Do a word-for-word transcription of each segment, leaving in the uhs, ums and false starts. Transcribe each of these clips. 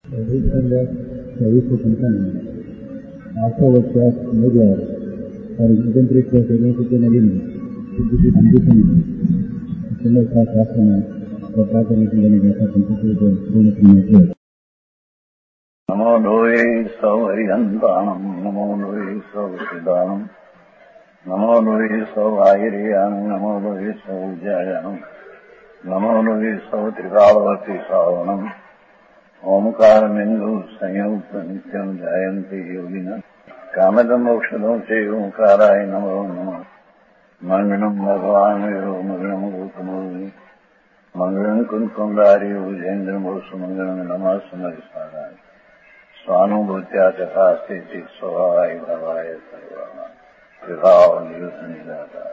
चौबीस को संतान है आस्था विश्वास निर्भर और नियंत्रित करने के नदी में किसी अंधित नहीं सुंदर का शास्त्र में चर्चा करने के लिए जैसा संस्कृति को पूर्ण किया। नमो लोये सौहरिहंताणं नमो लोये सौसिदानं नमो लोये सौभागिर्यानं नमो लोये सौज्यायानं नमो लोये सौत्रिकालवती सावनं ओंकारमिन्दु संयुक्त नित्यं जायन्ति योगिनः कामदं मोक्षदं च ओंकाराय नमो नमः मंगलम भगवान मंगलम गौतमोनि मंगलम कुंकुमधारी भुजेन्द्र मोसु मंगलम नमः सुमरिसाराय स्वानुभूत्या तथास्ते चित स्वभावाय भवाय सर्वाः विभाव निदाता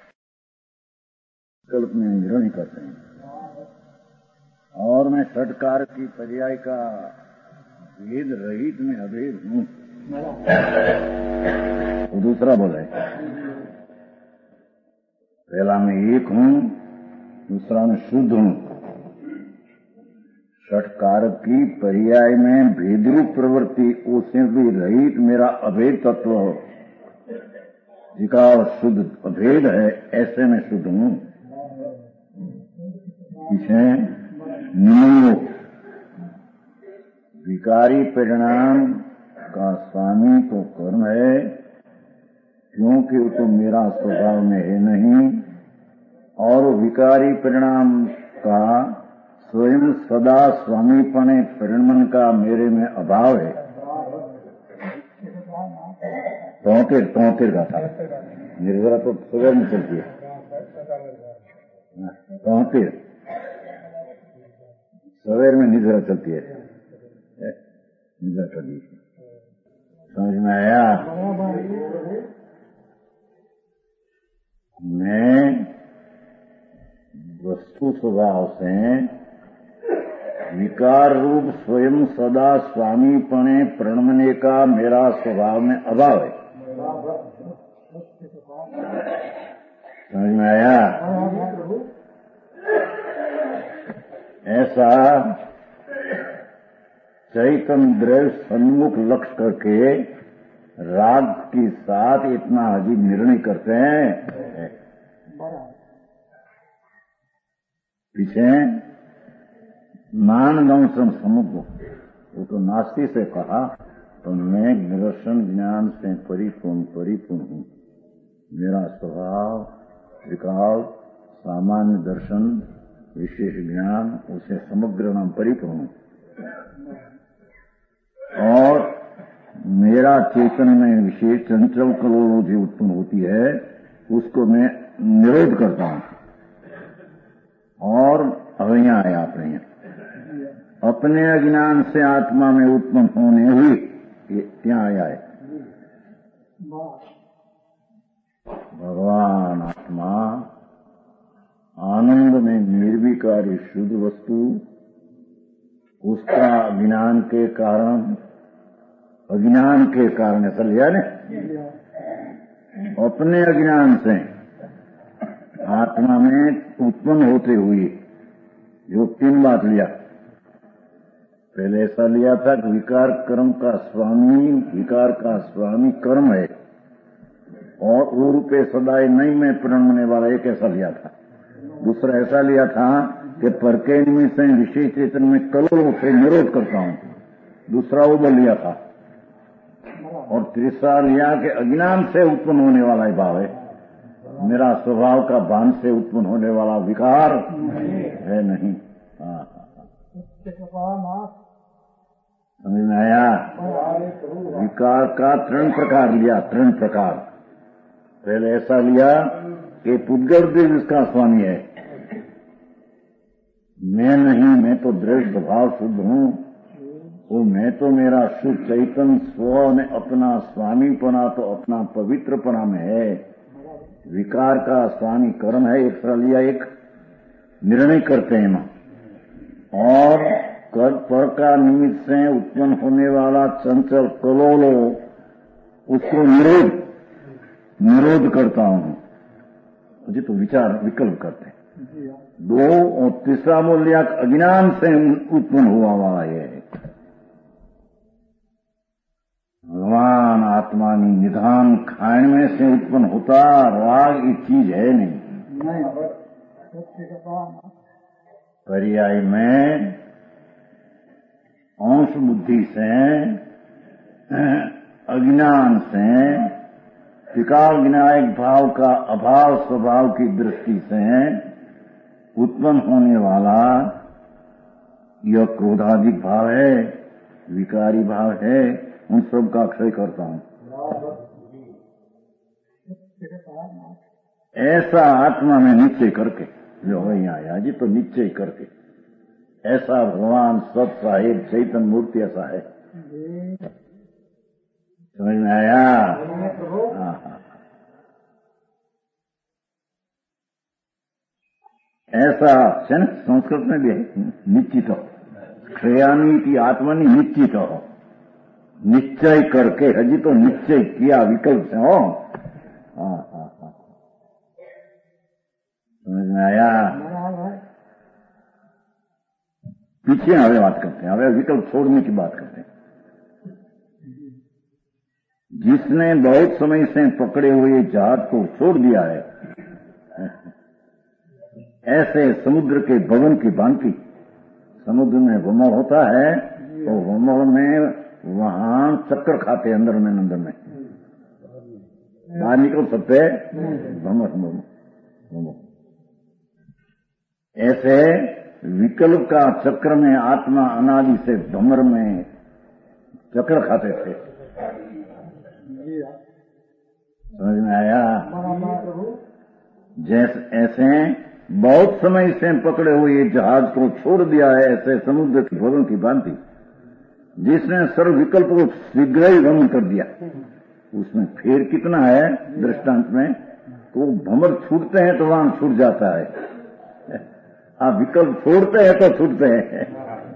कल्प में निर्णय करते हैं। और मैं षटकार की पर्याय का भेद रहित में अभेद हूँ। वो दूसरा बोले पहला मैं एक हूँ, दूसरा मैं शुद्ध हूँ। षटकार की पर्याय में भेदरूप प्रवृत्ति उससे भी रहित मेरा अभेद तत्व हो, जिसका शुद्ध अभेद है, ऐसे मैं शुद्ध हूँ। इसे नियमों विकारी परिणाम का स्वामी तो कर्म है, क्योंकि वो तो मेरा स्वभाव में है नहीं, और विकारी परिणाम का स्वयं सदा स्वामीपने परिणमन का मेरे में अभाव है। तोतिर तोतिर का था निर्जरा तो सवेर में चलती है। तोतिर सवेर में निद्रा चलती है, निद्रा चलती है। समझ में आया? मैं वस्तु स्वभाव से विकार रूप स्वयं सदा स्वामीपने प्रणमने का मेरा स्वभाव में अभाव है। समझ में आया? ऐसा चैतन्य द्रव्य सन्मुख लक्ष्य करके राग के साथ इतना अजीब निर्णय करते हैं। पीछे मान दंशम समुद्र, वो तो नास्ती से कहा, तो मैं निरसन ज्ञान से परिपूर्ण परिपूर्ण हूँ। मेरा स्वभाव विकार सामान्य दर्शन विशेष ज्ञान उसे समग्र नाम परिपूर्ण हूँ। और मेरा चेतन में विशेष चंचल कलोलों जो उत्पन्न होती है, उसको मैं निरोध करता हूँ। और अवैया है अपने अपने अज्ञान से आत्मा में उत्पन्न होने हुई क्या आया है। भगवान आत्मा आनंद में निर्विकारी शुद्ध वस्तु, उसका अज्ञान के कारण अज्ञान के कारण ऐसा लिया ने, अपने अज्ञान से आत्मा में उत्पन्न होते हुए जो तीन बात लिया। पहले ऐसा लिया था कि विकार कर्म का स्वामी, विकार का स्वामी कर्म है, और वो रूपे सदाई नहीं में प्रणमने वाला एक ऐसा लिया था। दूसरा ऐसा लिया था कि पर के निमित्त से विशेष चेतन में कलों से निरोध करता हूँ, दूसरा वो बोल लिया था। और तीसरा लिया कि अज्ञान से उत्पन्न होने वाला ही भाव है, मेरा स्वभाव का भान से उत्पन्न होने वाला विकार है नहीं। समझ में आया? विकार का तीन प्रकार लिया, तीन प्रकार। पहले ऐसा लिया कि पुद्गल देव इसका स्वामी है, मैं नहीं, मैं तो दृढ़ स्वभाव शुद्ध हूँ। वो मैं तो मेरा शुद्ध चैतन्य स्व ने अपना स्वामीपना तो अपना पवित्रपना में है। विकार का स्वामी कर्म है, एक तरह लिया, एक निर्णय करते हैं ना। और कर पर का निमित्त से उत्पन्न होने वाला चंचल कलोलो, उसको निरोध निरोध करता हूँ। मुझे तो विचार विकल्प करते हैं। दो और तीसरा मूल्य अज्ञान से उत्पन्न हुआ वाला ये है। भगवान आत्मानी निधान खाण में से उत्पन्न होता राग एक चीज है नहीं। पर्याय में अंश बुद्धि से अज्ञान से विकार विनायक भाव का अभाव स्वभाव की दृष्टि से उत्पन्न होने वाला यह क्रोधाधिक भाव है, विकारी भाव है, उन सब का अक्षय करता हूं। ऐसा आत्मा में निश्चय करके जो यहाँ आया जी, तो निश्चय करके ऐसा भगवान सब साहेब चैतन्य मूर्ति ऐसा है। समझ में आया? हाँ हाँ, ऐसा है संस्कृत में भी है, निश्चित हो क्षयानी की आत्मनि निश्चित हो, निश्चय करके, हजी तो निश्चय किया विकल्प से हो। हाँ हाँ हाँ, समझ में आया? पीछे हमें बात करते हैं, हमें विकल्प छोड़ने की बात करते हैं। जिसने बहुत समय से पकड़े हुए जहाज को छोड़ दिया है, ऐसे समुद्र के भवन की भांति समुद्र में भ्रमण होता है, तो भ्रमण में वहां चक्कर खाते अंदर में अंदर में बाहर निकल सकते भ्रमण। ऐसे विकल्प का चक्र में आत्मा अनादि से भ्रमर में चक्कर खाते थे। समझ में आया? जैसे ऐसे बहुत समय से पकड़े हुए जहाज को छोड़ दिया है, ऐसे समुद्र के भवन की भांति जिसने सर्व विकल्प को शीघ्र ही भ्रमण कर दिया। उसमें फेर कितना है दृष्टांत में, तो भ्रमर छूटते हैं तो वहां छूट जाता है, आप विकल्प छोड़ते हैं तो छूटते हैं।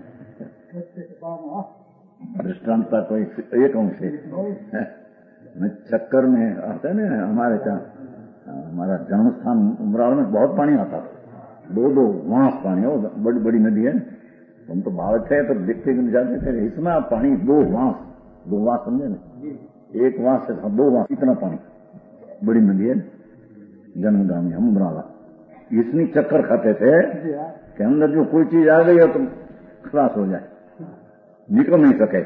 दृष्टांत कोई एक अंश है। चक्कर में आता है ना, हमारे क्या हमारा जन्म स्थान उमराव में बहुत पानी आता था, दो दो वांस पानी हो, बड़ी बड़ी नदी है। हम तो बाहर थे तो देखते जाते थे, इतना पानी, दो वांस, दो वांस समझे ना, एक वांस से दो वांस, इतना पानी, बड़ी नदी है जन्मगामी हम उमरावा। इतनी चक्कर खाते थे कि अंदर जो कोई चीज आ गई हो तो खलास हो जाए, निकल नहीं सके।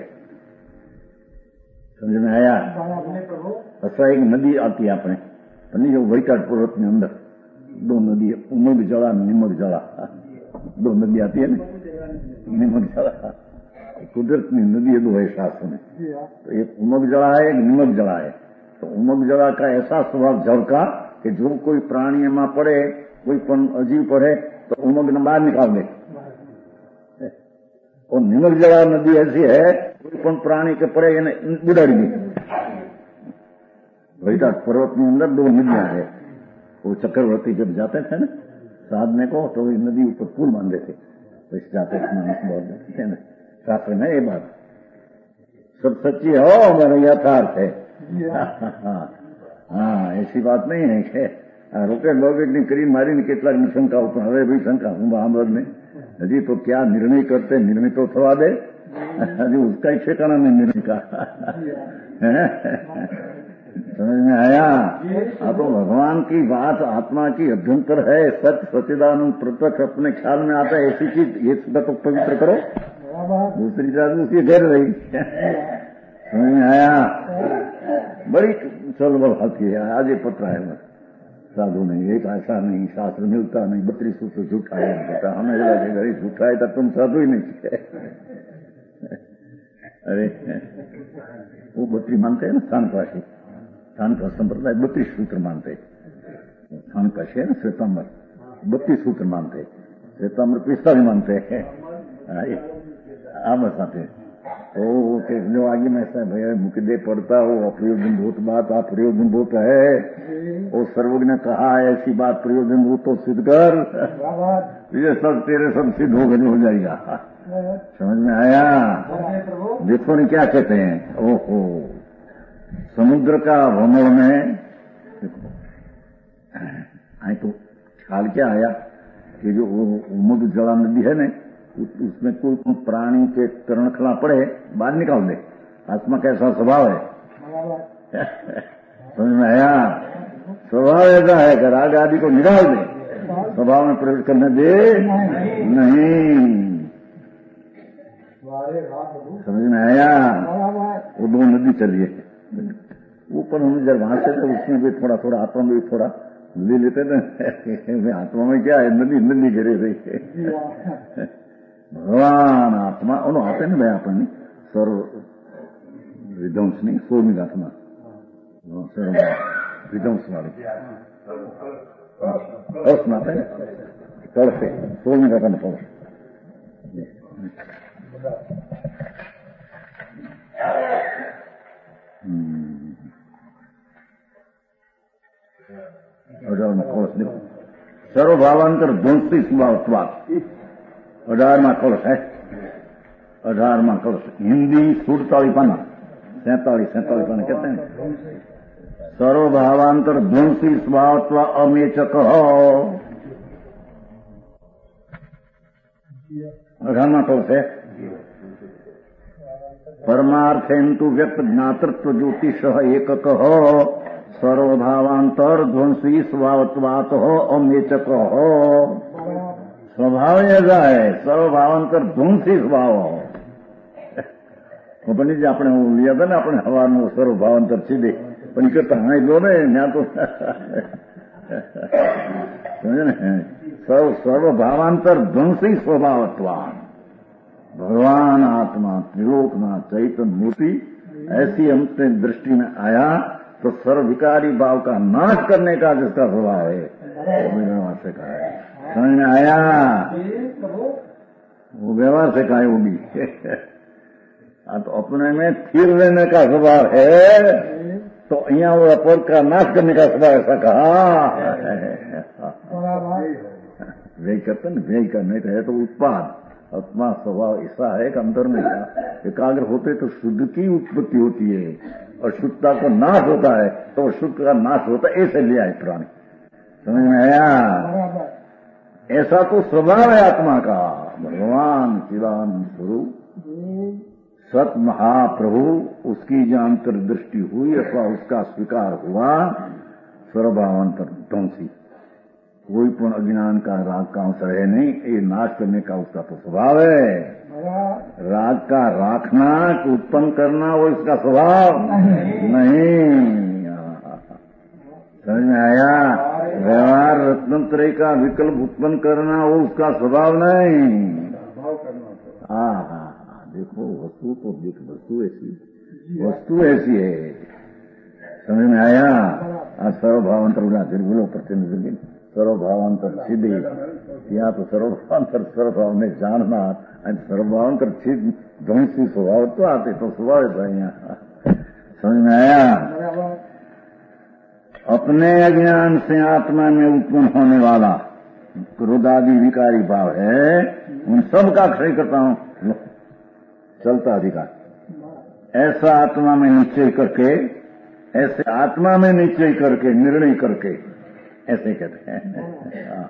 समझ में आया? ऐसा एक नदी आती है अपने जो वैकाट पर्वत में अंदर दो नदी, उमग जला निमक जला, दो नदी आती है ना, निमक जला कुदरत में नदी है, दो है शास्त्र में। तो एक उमग जला है, एक निमक जला है। तो उमग जला का ऐसा स्वभाव जल का कि जो कोई प्राणी में पड़े, कोई पण अजीब पड़े तो उमग ने बाहर निकाल दे। और निमक जला नदी ऐसी है, कोई पण प्राणी के पड़े बुढ़ाड़ी दी। वैकाट पर्वत में अंदर दो नदियां है। वो चक्रवर्ती जब जाते थे ना साधने को, तो इस नदी ऊपर पुल बांधे थे, तो इस जाते थे ना, शास्त्र में ये बात सब सच्ची हो, मेरा यथार्थ है। हाँ, ऐसी बात नहीं है कि रोकेट बोकेट ने करी मारी ने કેટલાક શંકા ઉપર હવે ભાઈ શંકા હું બામર ને હજી तो क्या निर्णय करते, निर्णय तो थवा दे, हजी उसका ही ठिकाना नहीं निर्णय का। समझ में आया? हाँ, तो भगवान की बात आत्मा की अभ्यंतर है, सत्य सच्चिदानंद प्रत्यक्ष अपने ख्याल में आता है, ऐसी चीज ये तो पवित्र करो, दूसरी चीज उसकी घेर रही। समझ में आया? बड़ी चल बल हाथी है। आज ये पत्र है बस, साधु नहीं, एक ऐसा नहीं, शास्त्र मिलता नहीं, बत्तीस सूत्र झूठा है, हमें लगा झूठा है तो तुम साधु ही नहीं। अरे वो बत्ती मानते हैं ना, स्थानकाशी, स्थान का संप्रदाय बत्तीस सूत्र मानते, स्थानकाशी है ना, श्वेतांबर बत्तीस सूत्र मानते, श्वेतांबर पिस्तालीस मानते हैं। आप बताते तो जो आगे में ऐसा भैया मुकदे पड़ता हो, अप्रयोजन भूत बात आप प्रयोजन भूत है, वो सर्वज्ञ ने कहा ऐसी बात प्रयोजन भूत तो सिद्ध कर, ये सब तेरे सब सिद्ध हो गए हो जाएगा। समझ में आया? देखो नहीं क्या कहते हैं, ओहो समुद्र का भ्रमण में देखो तो ख्याल क्या आया कि जो उमग जला नदी है ना, उसमें कोई प्राणी के करणखला पड़े बाहर निकाल दे, आत्मा कैसा स्वभाव है? समझ में आया? स्वभाव ऐसा है कि राग आदि को निकाल दे, स्वभाव में प्रवेश करने दे नहीं। समझ में आया? वो दो नदी चलिए ऊपर, हम जब वहां से तो उसमें भी थोड़ा थोड़ा आत्मा में भी थोड़ा ले लेते ना। आत्मा में क्या है? नदी नदी गिरे रही है। भगवान आत्मा उन्होंने आते ना भाई अपन सर्व विध्वंस नहीं सोमी आत्मा सर्व विध्वंस वाले और सुनाते हैं कल से सोमी का करना पड़ा। सर्वभावांतर ध्वंसी स्वभावत्वात् अठारहवां कलश है। अठारहवां कलश हिंदी सुड़तालीस पाना सैतालीस सैतालीस पाना कहते हैं। सर्वभावांतर ध्वंसी स्वभावत्व अमेचक। अठारहवां कलश है। परमार्थेन्तु व्यक्त ज्ञातृत्व ज्योतिष एकक सर्वभावांतर ध्वंसी स्वभावत्वात् अमेचक। स्वभाव ऐसा है सर्वभावांतर ध्वंसी स्वभाव। पंडित जी अपने लिया था ना अपने हवा में सर्वभावांतर सीधे पण करता हाँ लो ने यहाँ तो समझे न सर्व सर्वभावांतर ध्वंसी स्वभावत्वान। भगवान आत्मा त्रिलोकनाथ चैतन्य मूर्ति ऐसी हमसे दृष्टि में आया तो सर्वविकारी भाव का नाश करने का जिसका स्वभाव है व्यवहार से कहा है। समझ में आया? वो व्यवहार से कहा है वो भी। तो अपने में स्थिर रहने का स्वभाव है तो यहाँ वो अपर का नाश करने का स्वभाव ऐसा कहा। व्यय करते न व्यय करने का है तो उत्पाद आत्मा स्वभाव ऐसा है कि अंदर में एकाग्र होते तो शुद्ध की उत्पत्ति होती है और शुद्धता को नाश होता है तो शुद्ध का नाश होता है। ऐसे लिया है प्राणी। समझ में आया? ऐसा तो स्वभाव है आत्मा का। भगवान चिदानंद स्वरूप सत महाप्रभु उसकी जो अंतर्दृष्टि हुई अथवा उसका स्वीकार हुआ सर्वभावांतर ध्वंसी। कोई पूर्ण अज्ञान का राग का अंश है नहीं, ये नाश करने का उसका तो स्वभाव है। राग का राखना उत्पन्न करना वो इसका स्वभाव नहीं। समझ में आया? व्यवहार रत्नत्रय का विकल्प उत्पन्न करना वो उसका स्वभाव नहीं। हाँ हाँ देखो वस्तु तो देख वस्तु ऐसी वस्तु ऐसी है। समझ में आया? सर्वभावांतर उड़ा फिर बोलो प्रतिनिधि सर्वभावांतर सिद्धि या तो सर्वभावांतर सर्वभाव में जानना सर्वभावांतर सिद्ध ध्वंसी स्वभाव तो आते तो स्वभाव है यहाँ। समझ में आया? अपने अज्ञान से आत्मा में उत्पन्न होने वाला क्रोधादि विकारी भाव है उन सब का क्षय करता हूं चलता अधिकार। ऐसा आत्मा में निश्चय करके ऐसे आत्मा में निश्चय करके निर्णय करके ऐसे कहते हैं।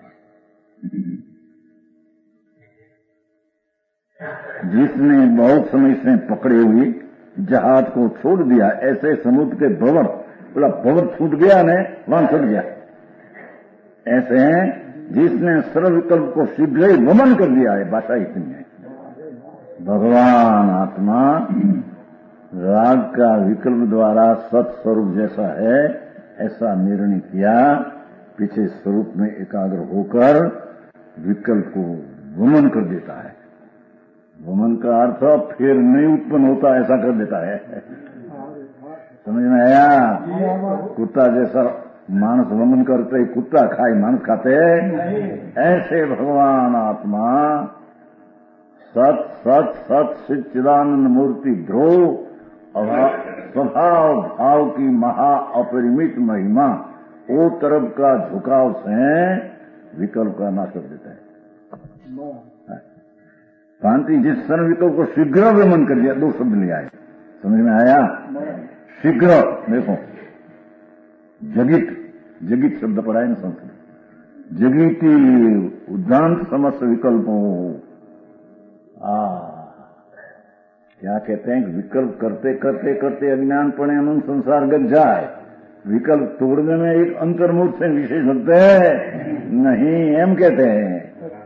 जिसने बहुत समय से पकड़े हुए जहाज को छोड़ दिया ऐसे समुद्र के भंवर बोला भंवर छूट गया ने वहां छूट गया। ऐसे जिसने सर्व विकल्प को शीघ्र ही वमन कर दिया है। भाषा इतनी है। भगवान आत्मा राग का विकल्प द्वारा सत्स्वरूप जैसा है ऐसा निर्णय किया। पीछे स्वरूप में एकाग्र होकर विकल्प को वमन कर देता है। वमन का अर्थ फिर नहीं उत्पन्न होता ऐसा कर देता है। समझ में आया? कुत्ता जैसा मानस वमन करते ही कुत्ता खाए मानस खाते ऐसे भगवान आत्मा सत सत सत सच्चिदानंद मूर्ति ध्रुव स्वभाव भाव की महा अपरिमित महिमा वो तरफ का झुकाव से विकल्प का नाश कर देता है। शांति जिस सर्व विकल्प को शीघ्र विमन कर दिया। दो शब्द ले आए। समझ में आया? शीघ्र देखो जगित जगित शब्द पढ़ा है ना संस्कृत। जगीती उद्दांत समस्त विकल्पों क्या कहते हैं कि विकल्प करते करते करते अज्ञान पड़े अनंत संसार गत जाए, विकल्प तोड़ने में एक अंतर्मुख से विशेष लगते है नहीं, एम कहते हैं।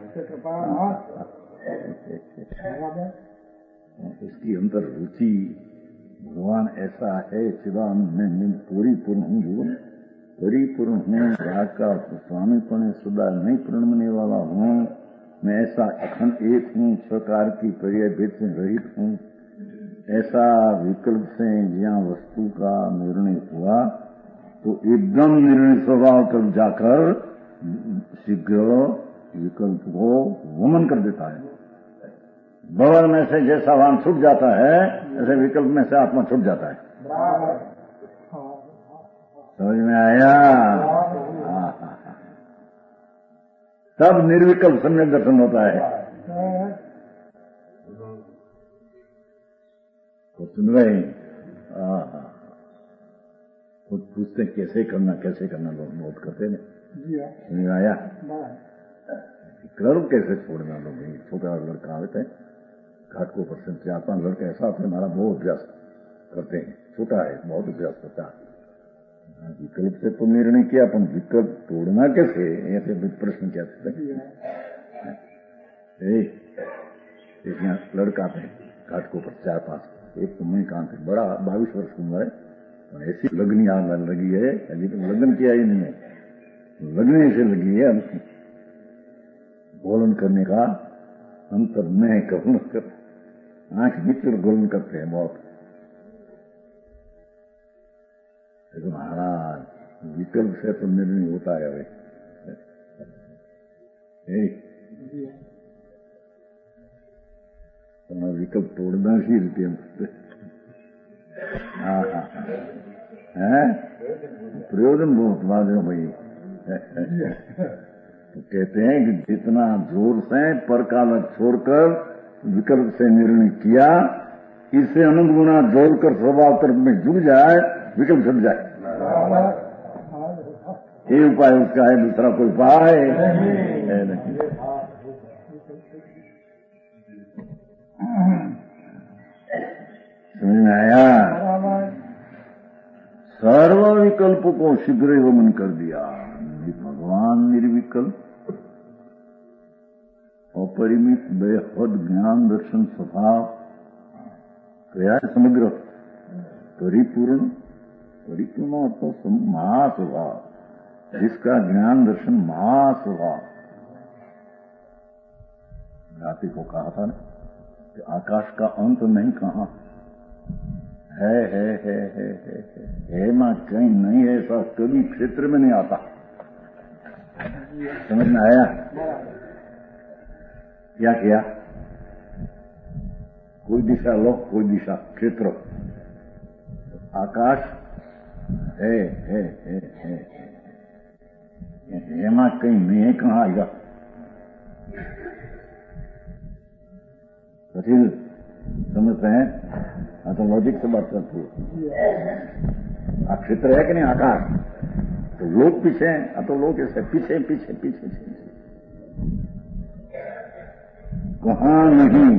इसकी अंतर रुचि भगवान ऐसा है, चिदानंद में परिपूर्ण हूँ, जीवन परिपूर्ण हूँ, राग का स्वामीपण सदा नहीं प्रणमने वाला हूँ, मैं ऐसा अखंड एक हूँ, प्रकार की पर्याय भेद से रहित हूँ, ऐसा विकल्प से जहाँ वस्तु का निर्णय हुआ तो एकदम निर्णय स्वभाव तक जाकर शीघ्र विकल्प को वमन कर देता है। बवर में से जैसा वाहन छूट जाता है ऐसे विकल्प में से आत्मा छूट जाता है। समझ में आया? तब निर्विकल्प सम्यक दर्शन होता है। तो सुन रहे हैं, खुद पूछते कैसे करना कैसे करना, लोग नोट करते ना, समझ में आया? विकल्प कैसे छोड़ना, लोग छोटा लड़का आते हैं घाट को परसेंट से आता लड़का ऐसा होता है, हमारा बहुत अभ्यास करते हैं, छोटा है बहुत अभ्यास करता है, विकल्प से तो निर्णय किया अपन विकल्प तोड़ना कैसे, ऐसे प्रश्न क्या थे। एक लड़का आते हैं घाट को पर चार पांच, एक तो मैं कहां थे बड़ा बाईस वर्ष की उम्र है, ऐसी लगनी आने लगी है, अभी तो लगन किया ही नहीं है, लगने से लगी है, गोलन करने का अंतर में करुण कर आंख मित्र गोलन करते हैं बहुत। तो महाराज विकल्प से तो निर्णय होता है भाई, तो विकल्प तोड़ना ही रहते हाँ हाँ है प्रयोजन बहुत बात है भाई। तो कहते हैं कि जितना जोर से पर का लग छोड़कर विकल्प से निर्णय किया, इससे अनंत गुना जोड़कर स्वभाव तरफ में जुड़ जाए, विकल्प छट जाए। ये उपाय उसका है, दूसरा कोई उपाय है नहीं। समझ में आया? सर्व विकल्प को शीघ्र ही वमन कर दिया। भगवान निर्विकल्प अपरिमित बेहद ज्ञान दर्शन स्वभाव क्या है, समग्र परिपूर्ण, परिपूर्ण तो महास्वभाव, जिसका ज्ञान दर्शन महास्वभाव। जाति को कहा था ना कि आकाश का अंत नहीं कहा है, है, है, है, है, है, है मां कहीं नहीं है, ऐसा कभी क्षेत्र में नहीं आता। समझ में आया? क्या किया? कोई दिशा लो, कोई दिशा क्षेत्र, आकाश है, है, है, है, है मां कहीं नहीं है, कहां आएगा? कठिन समझते हैं? हाँ तो लॉजिक से बात करती है। आ क्षेत्र है कि नहीं आकाश, तो लोग पीछे हैं, तो लोग ऐसे पीछे पीछे पीछे पीछे कहां नहीं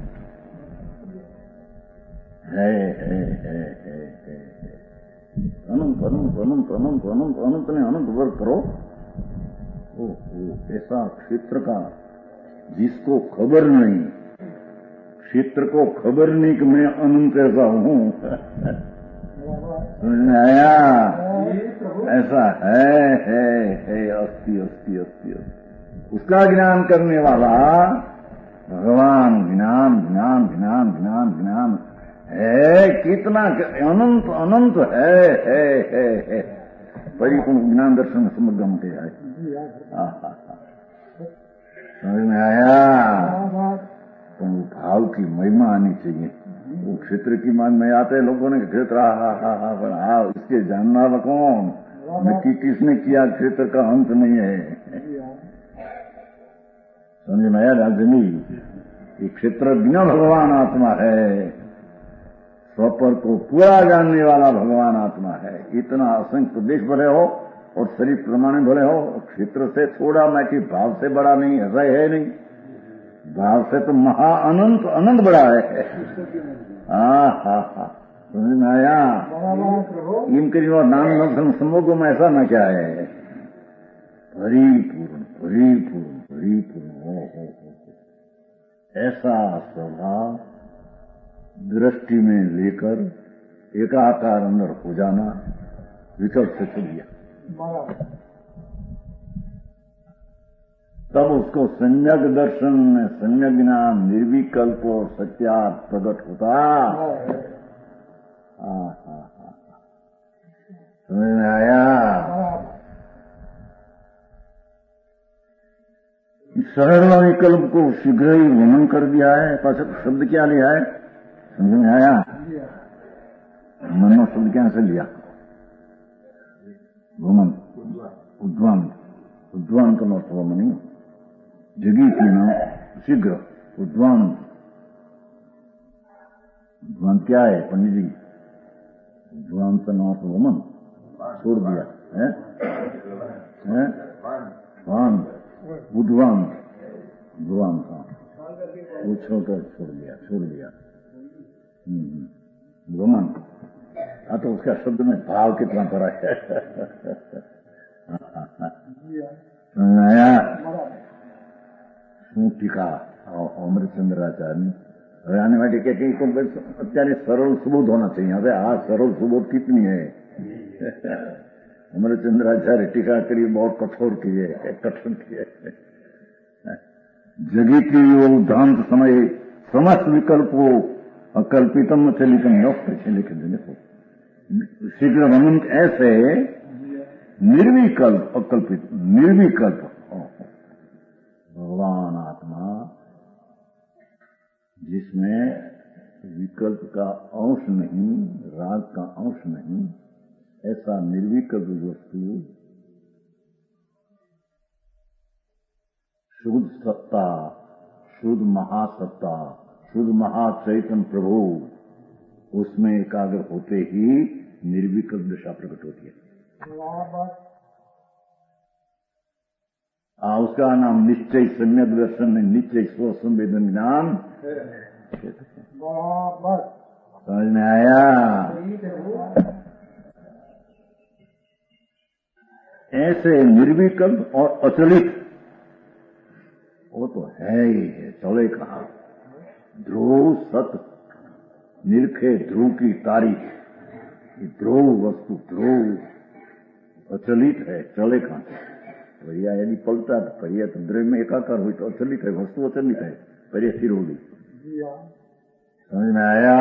है, है, है, है, है, है। अनंत अनंत अनंत अनंत अनंत अनंत ने अनंत वर्ग करो। ओ, ओ ऐसा क्षेत्र का जिसको खबर नहीं, क्षेत्र को खबर नहीं कि मैं अनंत ऐसा हूं। समझ में आया? ऐसा है, है, है, अस्थि अस्थि अस्थि अस्थि। उसका ज्ञान करने वाला भगवान ज्ञान ज्ञान ज्ञान ज्ञान ज्ञान है, कितना अनंत अनंत है, है, है, है। परिपूर्ण ज्ञान दर्शन समग्रम के है। समझ में आया? तो भाव की महिमा आनी चाहिए। वो क्षेत्र की मान में आते हैं लोगों ने क्षेत्र हा हा हा हा पर हा इसके जानना वाला कौन, नक्की किसने किया? क्षेत्र का अंत नहीं है। समझ में आया? राजनी ये क्षेत्र बिना भगवान आत्मा है, स्वपर को पूरा जानने वाला भगवान आत्मा है। इतना असंख्य प्रदेश भले हो और शरीर प्रमाण भले हो, क्षेत्र से थोड़ा मैं कि भाव से बड़ा नहीं है, रहे है नहीं। भाव से तो महा अनंत अनंत बड़ा है। हाँ हाँ हाँ समझ में आया। इन करी और नाम दर्शन समोगो में ऐसा न क्या है, परिपूर्ण परिपूर्ण परिपूर्ण हो हो हो ऐसा स्वभाव दृष्टि में लेकर एकाकार अंदर हो जाना, विकल्प से छूट गया। तब उसको सम्यक दर्शन में सम्यक ज्ञान निर्विकल्प और सत्यार्थ प्रकट होता। समझ में आया। सरल विकल्प को शीघ्र ही वर्णन कर दिया है। पाछक शब्द क्या लिया है, समझ में आया। मनो शब्द क्या से लिया, वमन उद्वान उद्वान का मतलब वमन जगी की नाम शीघ्र उद्वान। उद्वान क्या है पंडित जी, उद्वान का नाम वमन छोड़ दिया है, है? वान उद्वान उद्वान का वो छोड़कर छोड़ दिया छोड़ दिया वमन। हाँ तो उसका शब्द में भाव कितना फर्क है। आया શું ટીકા અમૃતચંદ્રાચાર્ય હવે આને માટે કે અત્યારે સરળ સુબોધ હોना चाहिए। હવે આ સરળ सुबोध कितनी है। अमृतचंद्राचार्य टीका करी बहुत कठोर की है, कठोर की है। जगीती वो भ्रांत समय समस्त विकल्पो अकल्पितम चलितम योग लिखे देखो शीघ्र अनंत ऐसे निर्विकल्प अकल्पित निर्विकल्प भगवान आत्मा जिसमें विकल्प का अंश नहीं, राग का अंश नहीं, ऐसा निर्विकल्प वस्तु शुद्ध सत्ता, शुद्ध महासत्ता, शुद्ध महाचैतन्य प्रभु, उसमें एकाग्र होते ही निर्विकल्प दशा प्रकट होती है। आ, उसका नाम निश्चय सम्यक दर्शन में निश्चय स्व संवेदन ज्ञान। समझ में आया। ऐसे निर्विकल्प और अचलित वो तो है ही है, चले कहा। ध्रुव सत निरखे ध्रुव की तारीख, ध्रुव वस्तु ध्रुव अचलित है, चले कहां से। परिया यदि पलटा तो परिया तो द्रव्य में एकाकार हुई तो अचलित है, वस्तु अचलित है, परिया स्थिर होगी। समझ में आया।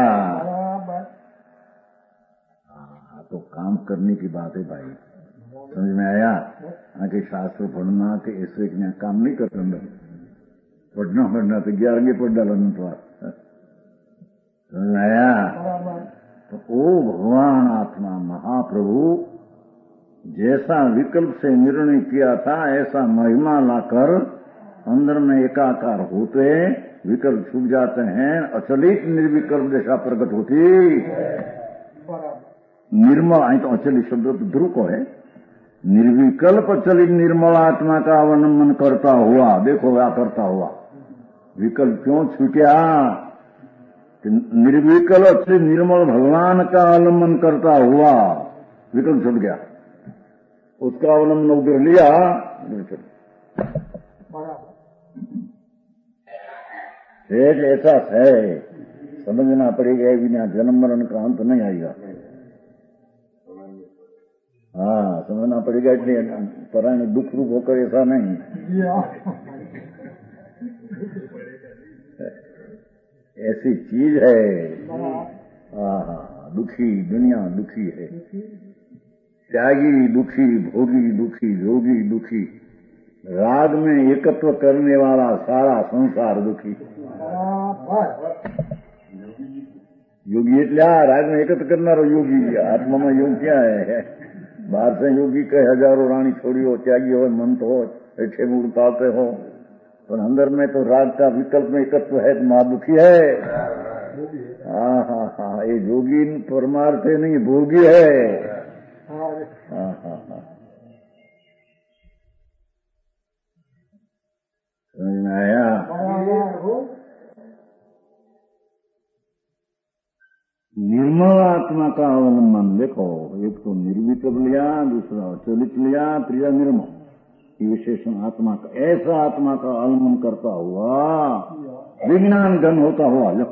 हाँ तो काम करने की बात है भाई, समझ में आया। आगे शास्त्र पढ़ना के ऐसे काम नहीं करते, पढ़ना पढ़ना तो ग्यारह पढ़ डालना तो समझ में आया। तो ओ भगवान आत्मा महाप्रभु जैसा विकल्प से निर्णय किया था ऐसा महिमा लाकर अंदर में एकाकार होते विकल्प छूट जाते हैं, अचलित निर्विकल्प दशा प्रकट होती। निर्मल आई तो अचलित शब्द तो ध्रुव को है। निर्विकल्प अचलित निर्मल आत्मा का अवलंबन करता हुआ, देखो क्या करता हुआ, विकल्प क्यों छूटा। निर्विकल्प अचलित निर्मल भगवान का अवलंबन करता हुआ विकल्प छूट गया, उसका अवलंबन उधर लिया। एक ऐसा है समझना पड़ेगा, बिना जन्म मरण का अंत नहीं आएगा। हाँ समझना पड़ेगा, इसलिए परायण दुख रूप होकर ऐसा नहीं। ऐसी चीज है। हाँ दुखी दुनिया दुखी है, त्यागी दुखी, भोगी दुखी, योगी दुखी, राग में एकत्व करने वाला सारा संसार दुखी। योगी એટલે આ રાગ में एकत्र करનાरो योगी। आत्मा में योग क्या है। बाहर से योगी कहे हजारों रानी छोड़ी हो, त्यागी हो, मंत हो, ऐसे मूड पाते हो, पर अंदर में तो राग का विकल्प में एकत्व है तो महादुखी है। हाँ हाँ हाँ ये योगी परमार्थ नहीं भोगी है। हाँ हाँ हाँ समझ में आया। ब्रह्म आत्मा का अवलंबन देखो, एक तो निर्विकल्प लिया, दूसरा चलित लिया, त्रीजा निर्मम, ये विशेषण आत्मा का। ऐसा आत्मा का अवलंबन करता हुआ विज्ञान घन होता हुआ, लो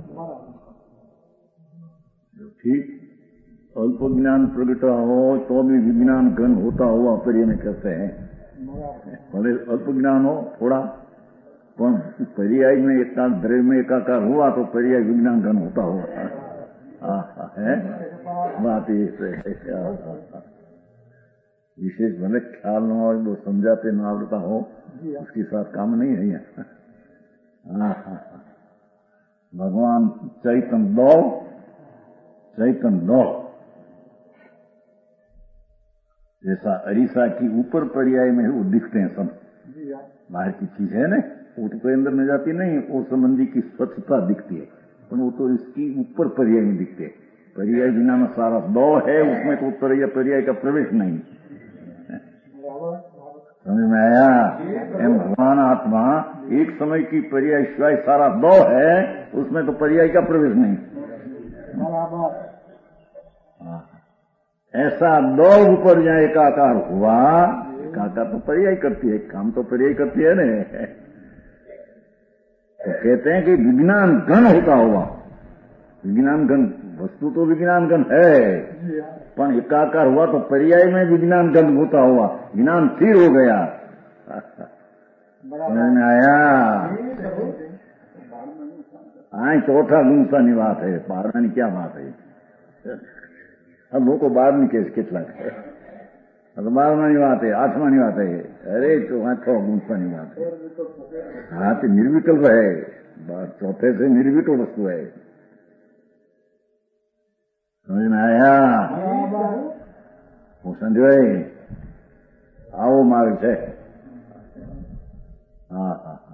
ठीक, अल्प ज्ञान प्रगट हो तो भी विज्ञान घन होता हुआ पर्याय में कहते हैं। भले अल्प ज्ञान हो थोड़ा, पर पर्याय में एकाकार द्रव्य में एकाकार हुआ तो पर्याय विज्ञान घन होता हुआ है। बात ये विशेष भले ख्याल न हो, वो समझाते न आवड़ता हो, उसके साथ काम नहीं है यहाँ। भगवान चैतन दो, चैतन दो, जैसा अरीसा की ऊपर पर्याय में वो दिखते हैं सब, बाहर की चीज है ना, वो तो कोई अंदर में जाती नहीं, वो संबंधी की स्वच्छता दिखती है, पर वो तो इसकी ऊपर पर्याय में दिखते हैं। पर्याय बिना में सारा दो है, उसमें तो उत्तर या पर्याय का प्रवेश नहीं। समझ में आया? एम भगवान आत्मा एक समय की पर्याय शिवाय सारा दो है, उसमें तो पर्याय का प्रवेश नहीं। ऐसा दो ऊपर जहाँ एकाकार हुआ, एकाकार तो पर्याय करती है, काम तो पर्याय करती है ना। तो कहते हैं कि विज्ञान घन होता हुआ, विज्ञान घन वस्तु तो विज्ञान घन है, पर एकाकार हुआ तो पर्याय में विज्ञान घन होता हुआ ज्ञान स्थिर हो गया। समझ में आया? आई चौथा गुणसानी बात है, बारहवीं क्या बात है? अब लोग को बारहवीं केस कितना है, बारहवीं बात है, आठवीं बात है। अरे तो आठवा गुणसानी बात है। हाँ तो निर्विकल्प है, चौथे से निर्विकल्प वस्तु है। समझ में आया? હું સંજય આવો માર્ગ છે। हाँ हाँ हाँ,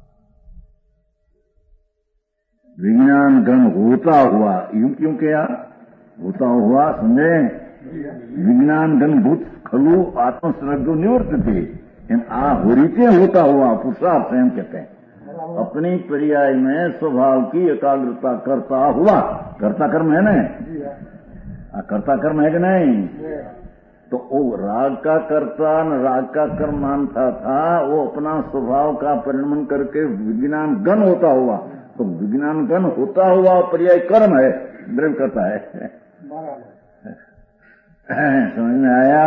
विज्ञान घन होता हुआ, यूं क्यों किया? होता हुआ समझे? विज्ञान घन भूत खलु आत्मसर्गो निवर्तते, आ होरीते होता हुआ पुरुषार्थ स्वयं कहते हैं। अपनी पर्याय में स्वभाव की एकाग्रता करता हुआ, कर्ता कर्म है ना, कर्ता कर्म है कि नहीं? तो वो राग का कर्ता न राग का कर्म मानता था, वो अपना स्वभाव का परिणमन करके विज्ञान घन होता हुआ, तो विज्ञान घन होता हुआ पर्याय कर्म है, द्रव्य करता है। समझ में आया?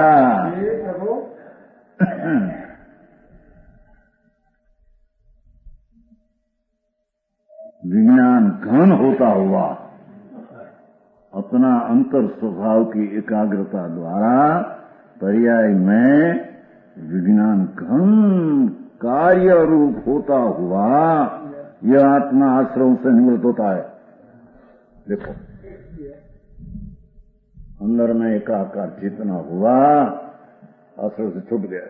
विज्ञान घन होता हुआ अपना अंतर स्वभाव की एकाग्रता द्वारा पर्याय में विज्ञान घन कार्य रूप होता हुआ यह आत्मा आश्रम से निवृत्त होता है। देखो अंदर में एकाकार चेतना हुआ, आश्रम से छूट गया।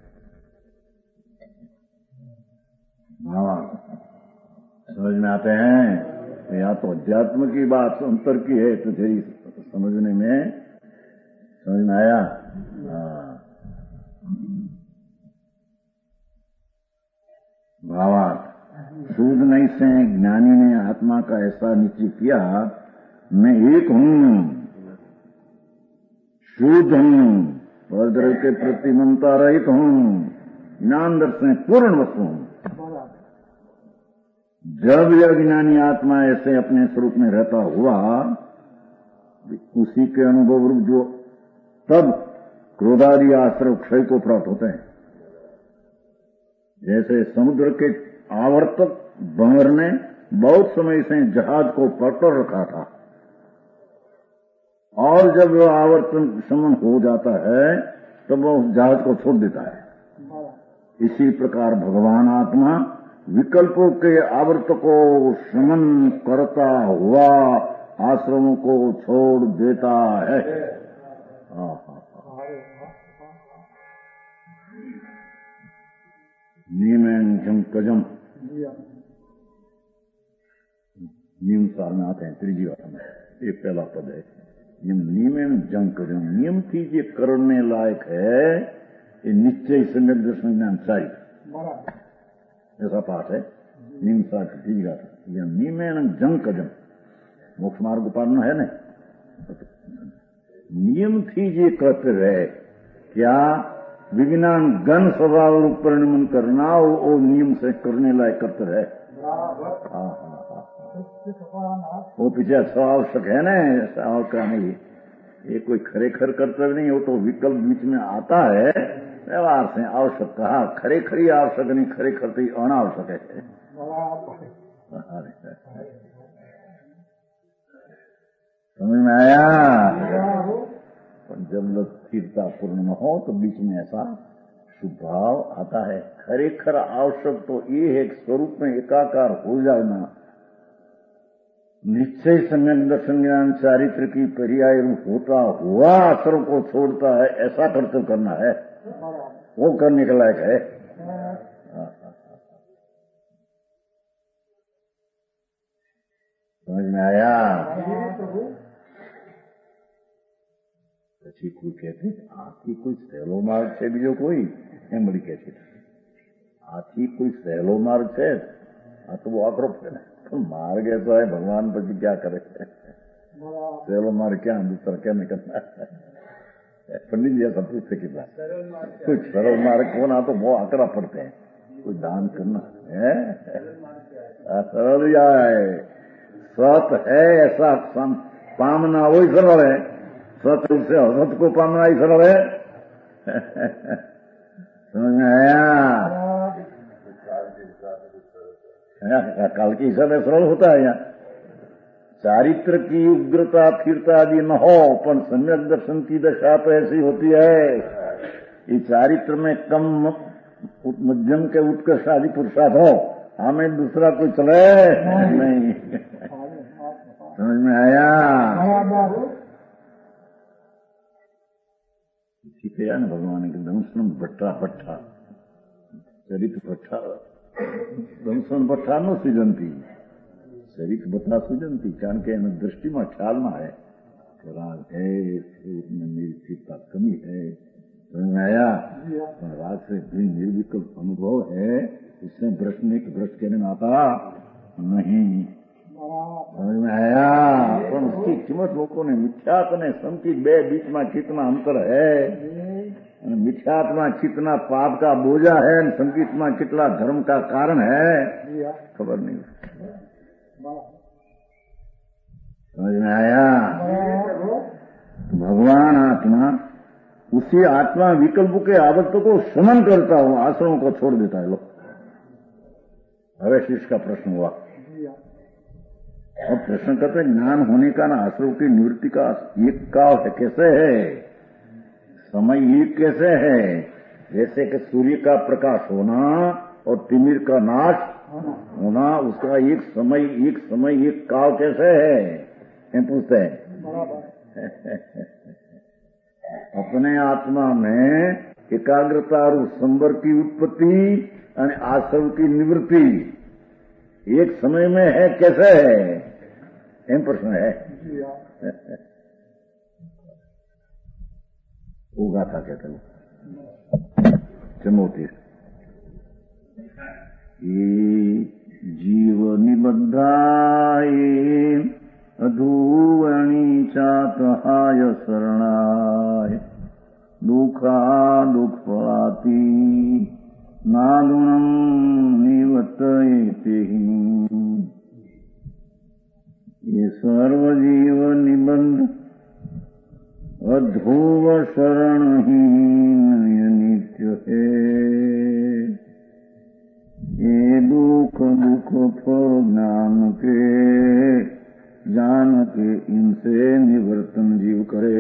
समझ में आते हैं? या तो अध्यात्म की बात अंतर की है तो तेरी समझने में समझ में आया? भावार्थ सूद नहीं से ज्ञानी ने आत्मा का ऐसा निश्चय किया, मैं एक हूँ, शुद्ध हूँ, परद्रव्य के प्रति ममता रहित हूँ, ज्ञान दर्शन पूर्ण वस्तु हूँ। जब यह ज्ञानी आत्मा ऐसे अपने स्वरूप में रहता हुआ, उसी के अनुभव रूप जो तब क्रोधादि आश्रय क्षय को प्राप्त होते हैं। जैसे समुद्र के आवर्तक बंगर ने बहुत समय से जहाज को पकड़ रखा था, और जब वह आवर्तन शमन हो जाता है तब तो वह जहाज को छोड़ देता है। इसी प्रकार भगवान आत्मा विकल्पों के आवर्त को शमन करता हुआ आश्रमों को छोड़ देता है। नियमेन जंकजम, नियम सार में आते हैं त्रिजी वाला में, ये पहला पद है। नियमेन जंकजम, नियम की जो करने लायक है, ये निश्चय सम्यक दर्शन ज्ञान चाहिए, ऐसा पाठ है। नियम सार की तीजी गाथा, यह नियमेन जंकजम, मोक्ष मार्ग उपाड़ना है न, नियम थी ये कर्तव्य है क्या विज्ञान गण स्वभाव रूप परिणमन करना वो, वो नियम से करने लायक कर्तव्य है। हाँ हाँ हाँ, वो पीछे आवश्यक है ना, का नहीं, ये कोई खरेखर कर्तव्य नहीं, वो तो विकल्प बीच में आता है व्यवहार से आवश्यक कहा, खरे खरी आवश्यक नहीं, खरे खर अनावश्यक है। समझ में आया? जब स्थिरता पूर्ण न हो तो बीच में ऐसा स्वभाव आता है। खरेखर आवश्यक तो ये है स्वरूप में एकाकार हो जाना, निश्चय सम्यक दर्शन ज्ञान चारित्र की पर्याय रूप होता हुआ आश्रम को छोड़ता है, ऐसा कर्तव्य करना है, वो करने के लायक है। समझ में आया? પછી કોઈ કહેતી આથી કોઈ સહેલો માર્ગ છે બીજો કોઈ, એમ બધી કહેતી આથી कोई સહેલો मार्ग છે, આ તો બહુ આકરો છે ને, मार्ग है तो है, भगवान પછી क्या करे, सहेलो मार्ग क्या दूसरा क्या निकलना। पंडित जी ऐसा पूछते कि कुछ सरल मार्ग कौन, आ तो बहुत आकड़ा पड़ते हैं, कोई दान करना है सरल या है, सत है ऐसा पामना वही सरल है, सत से असत को पामना ही सरल है। समझ में आया? काल के हिसाब से सरल होता है। यहाँ चारित्र की उग्रता स्थिरता आदि न हो, पर सम्यक दर्शन की दशा तो ऐसी होती है, ये चारित्र में कम मध्यम के उत्कर्ष आदि पुरुषार्थ हो, हमें दूसरा कोई चले नहीं। समझ में आया? ठीक है ना, भगवान के दंशन भट्टा भट्टा चरित्र भट्टा दंशन भट्टा नो सृजंती, चरित्र भट्टा सृजंती, कारण के दृष्टि में ख्याल में है राग है, में मेरी स्थिरता कमी है। समझ में आया? राग से निर्विकल्प अनुभव है, उससे भ्रष्ट नहीं, भ्रष्ट कहने में आता नहीं। समझ में आया? पर उसकी कीमत लोगों ने मिथ्यात्व ने समझी, बे बीच में कितना अंतर है, मिथ्यात्मा कितना पाप का बोझा है, संगीत में कितना धर्म का कारण है, खबर नहीं। समझ में आया? भगवान आत्मा उसी आत्मा विकल्प के आवर्त को समन करता हूं, आश्रमों को छोड़ देता है लोग। हवे शिष्य का प्रश्न हुआ, और प्रश्न करते ज्ञान होने का ना आश्रम की निवृत्ति का एक काल है, कैसे है, समय एक कैसे है, जैसे कि सूर्य का प्रकाश होना और तिमिर का नाश होना, उसका एक समय एक समय एक काल कैसे है, हम पूछते हैं। अपने आत्मा में एकाग्रता और संवर की उत्पत्ति और आश्रम की निवृत्ति एक समय में है, कैसे है, एम प्रश्न है। वो गाथा कहते हैं चमोती, ये जीव निबद्धाय अधूवणी चातहाय शरणाय दुखा दुख फलाती नादुणम निवर्तयेते। ये सर्वजीव निबंध अधूव शरणहीन नित्य है, ये दुख दुख फल ज्ञान के जान के इनसे निवर्तन जीव करे।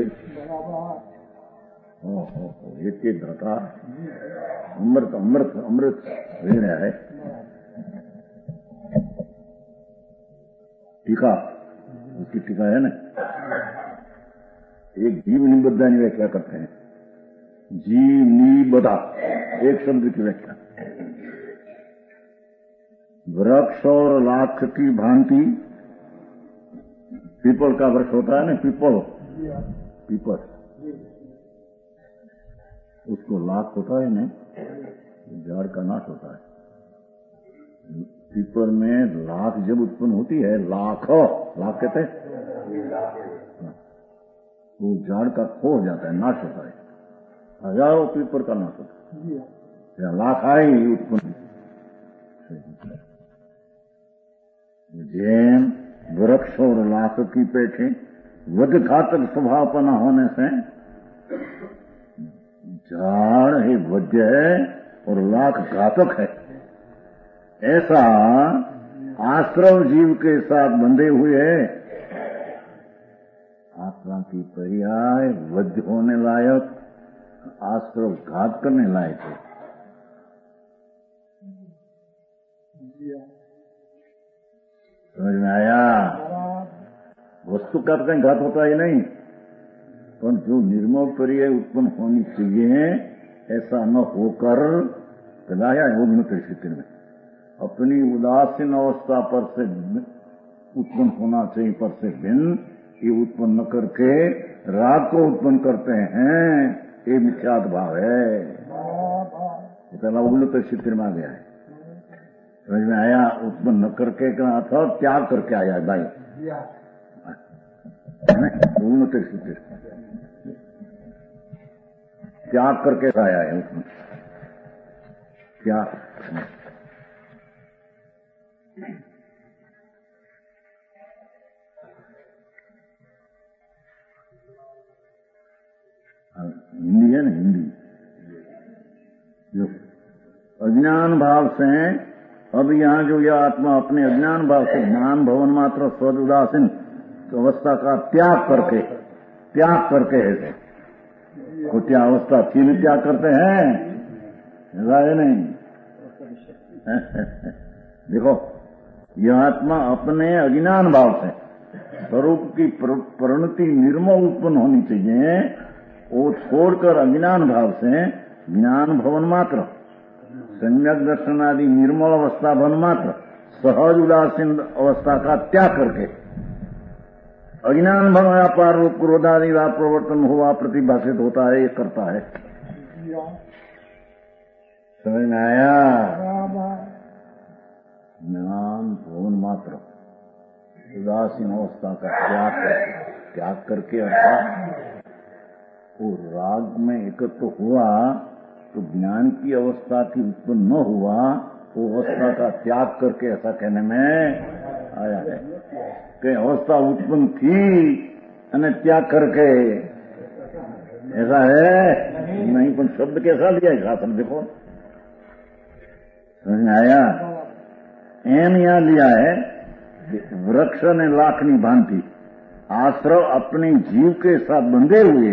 एक एक दाता अमृत अमृत अमृत ले रहा है। टीका, उसकी टीका है ना, एक जीव निबद्धा की व्याख्या करते हैं, जीव निबद्धा एक शब्द की व्याख्या, वृक्ष और लाख की भांति, पीपल का वृक्ष होता है ना, पीपल पीपल उसको लाख होता है ना, झाड़ का नाश होता है। पीपल में लाख जब उत्पन्न होती है, लाख लाख कहते हैं वो झाड़ का खो हो जाता है, नाश होता है, हजारों पीपर का नाश होता है, लाख आए ही उत्पन्न। जैन वृक्ष और लाख की पेटे वध घातक स्वभावपना होने से झाड़ ही वध्य है और लाख घातक है। ऐसा आश्रव जीव के साथ बंधे हुए आत्मा की पर्याय वध्य होने लायक, आश्रव घात करने लायक है। समझ में आया? वस्तु का कहीं घात होता ही नहीं, पर जो निर्मल पर्याय उत्पन्न होनी चाहिए ऐसा न होकर कदाया योगमित्र स्थिति में अपनी उदासीन अवस्था पर से उत्पन्न होना चाहिए, पर से भिन्न ये उत्पन्न न करके राग को उत्पन्न करते हैं, ये मिथ्यात भाव है। पहला उग्र स्थिति में आ गया है। समझ में आया? उत्पन्न न करके कहा था, त्याग करके आया है भाई, उग्र स्थिति त्याग करके आया है उसमें क्या। हिंदी है ना, हिंदी जो अज्ञान भाव से, अब यहाँ जो यह आत्मा अपने अज्ञान भाव से ज्ञान भवन मात्र स्व उदासीन अवस्था का त्याग करके त्याग करके है को क्या अवस्था तीन त्याग करते हैं, ऐसा है नहीं। देखो, यह आत्मा अपने अज्ञान भाव से स्वरूप की परिणति निर्मल उत्पन्न होनी चाहिए, वो छोड़कर अज्ञान भाव से ज्ञान भवन मात्र सम्यक दर्शन आदि निर्मल अवस्था भवन मात्र सहज उदासीन अवस्था का त्याग करके अज्ञान भवन व्यापार रूप क्रोधादि वा प्रवर्तन हुआ प्रतिभाषित होता है, ये करता है। समझ में आया? ज्ञान भवन मात्र उदासीन अवस्था का त्याग करके त्याग करके अर्थात वो राग में एकत्र हुआ तो ज्ञान की अवस्था की उत्पन्न न हुआ, वो अवस्था का त्याग करके ऐसा कहने में आया है कि अवस्था उत्पन्न थी और त्याग करके, ऐसा है नहीं। पर शब्द कैसा लिया है शासन देखो, समझ में आया? एम यहां लिया है वृक्ष ने लाखनी भांति आश्रव अपने जीव के साथ बंधे हुए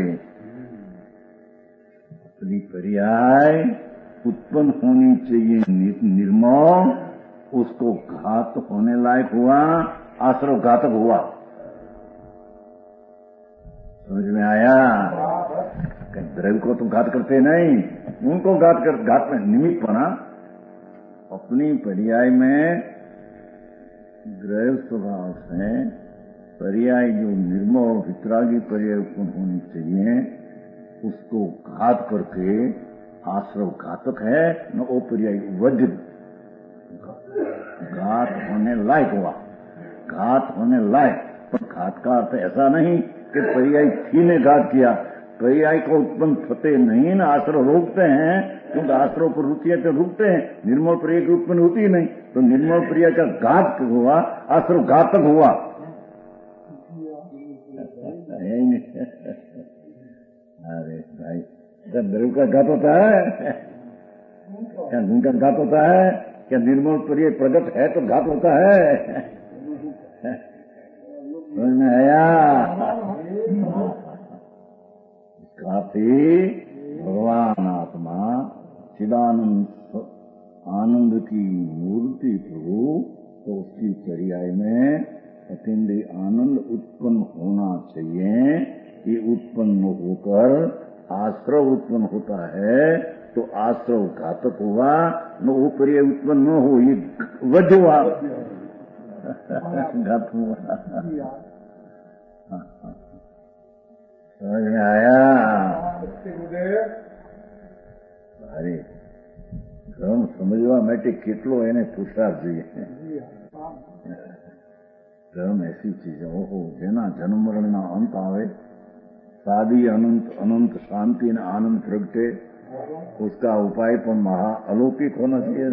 अपनी पर्याय उत्पन्न होनी चाहिए निर्मल, उसको घात होने लायक हुआ, आश्रव घातक हुआ। समझ में आया? द्रव्य को तो घात करते नहीं, उनको घात कर घात में निमित्त बना अपनी पर्याय में द्रव्य स्वभाव से पर्याय जो निर्मल वितरागी पर्याय उत्पन्न होनी चाहिए उसको घात करके आश्रव घातक है न, वो पर्याय वध्य घात होने लायक हुआ, घात होने लायक। पर घात का अर्थ ऐसा नहीं कि पर्याय थी ने घात किया, पर्याय को उत्पन्न होते नहीं ना, आश्रव रोकते हैं, क्योंकि आश्रव पर रुचि है तो रुकते हैं, निर्मल पर्याय की उत्पन्न होती ही नहीं, तो निर्मल पर्याय का घात हुआ, आश्रव घातक हुआ। अरे भाई, क्या द्रव्य का घात होता है? क्या गुण का घात होता है? क्या निर्मल पर्याय प्रगट है तो घात होता है? समझ में आया? काफी भगवान आत्मा चिदानंद आनंद की मूर्ति प्रभु, तो उसकी पर्याय में अतिंद्रिय आनंद उत्पन्न होना चाहिए। ये उत्पन्न होकर आश्रव उत्पन्न होता है तो आश्रव घातक हुआ न, वो पर्याय उत्पन्न न हो, ये वध हुआ, घात हुआ। समझ में आया? अरे ધર્મ સમજવા માટે કેટલો એને પુરુષાર્થ જોઈએ. ધર્મ ऐसी चीज है ओहो જેના જન્મ મરણના અંત આવે सादी अनंत अनंत शांति ने आनंद प्रगटे उसका उपाय तो महा अलौकिक होना चाहिए।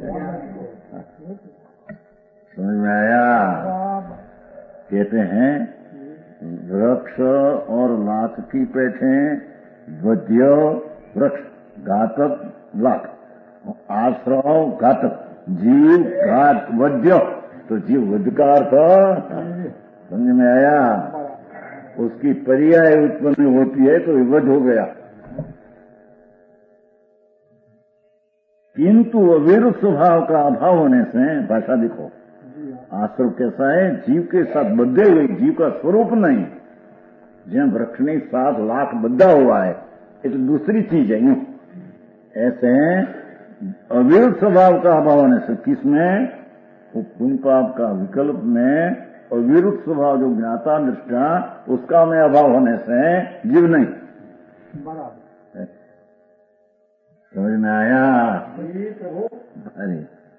समझ में आया? कहते हैं वृक्ष और लाख की पैठे वध्य वृक्ष घातक लाख आश्रव घातक जीव घात वध्य तो जीव वध का अर्थ समझ में आया? उसकी पर्याय उत्पन्न होती है तो विवध हो गया। किंतु अविरुद्ध स्वभाव का अभाव होने से भाषा देखो आश्रव कैसा है जीव के साथ बद्धे हुए जीव का स्वरूप नहीं जैसे वृक्ष ने सात लाख बद्धा हुआ है ये तो दूसरी चीज है यूं ऐसे अविरुद्ध स्वभाव का अभाव होने से किसमें पुण्य पाप का विकल्प में और विरुद्ध स्वभाव जो ज्ञाता दृष्टा उसका में अभाव होने से जीव नहीं। बराबर समझ में आया? अरे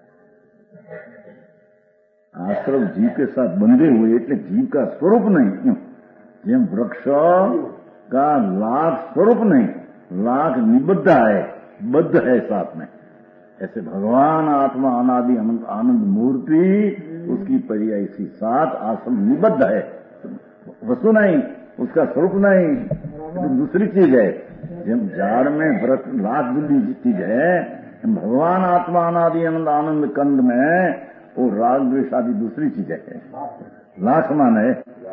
आश्रम जीव के साथ बंधे हुए એટલે जीव का स्वरूप नहीं જેમ वृक्ष का लाख स्वरूप नहीं लाख निबद्ध है बद्ध है साथ में ऐसे भगवान आत्मा अनादि अनंत आनंद मूर्ति उसकी पर्याय सी सात आश्रम निबद्ध है वस्तु नहीं उसका स्वरूप नहीं तो दूसरी चीज है जब झाड़ में वृक्ष लाख बुद्धि चीज है भगवान आत्मा अनादि आनंद आनंद कंद में वो राग द्वेष आदि दूसरी चीज है लाख मान है।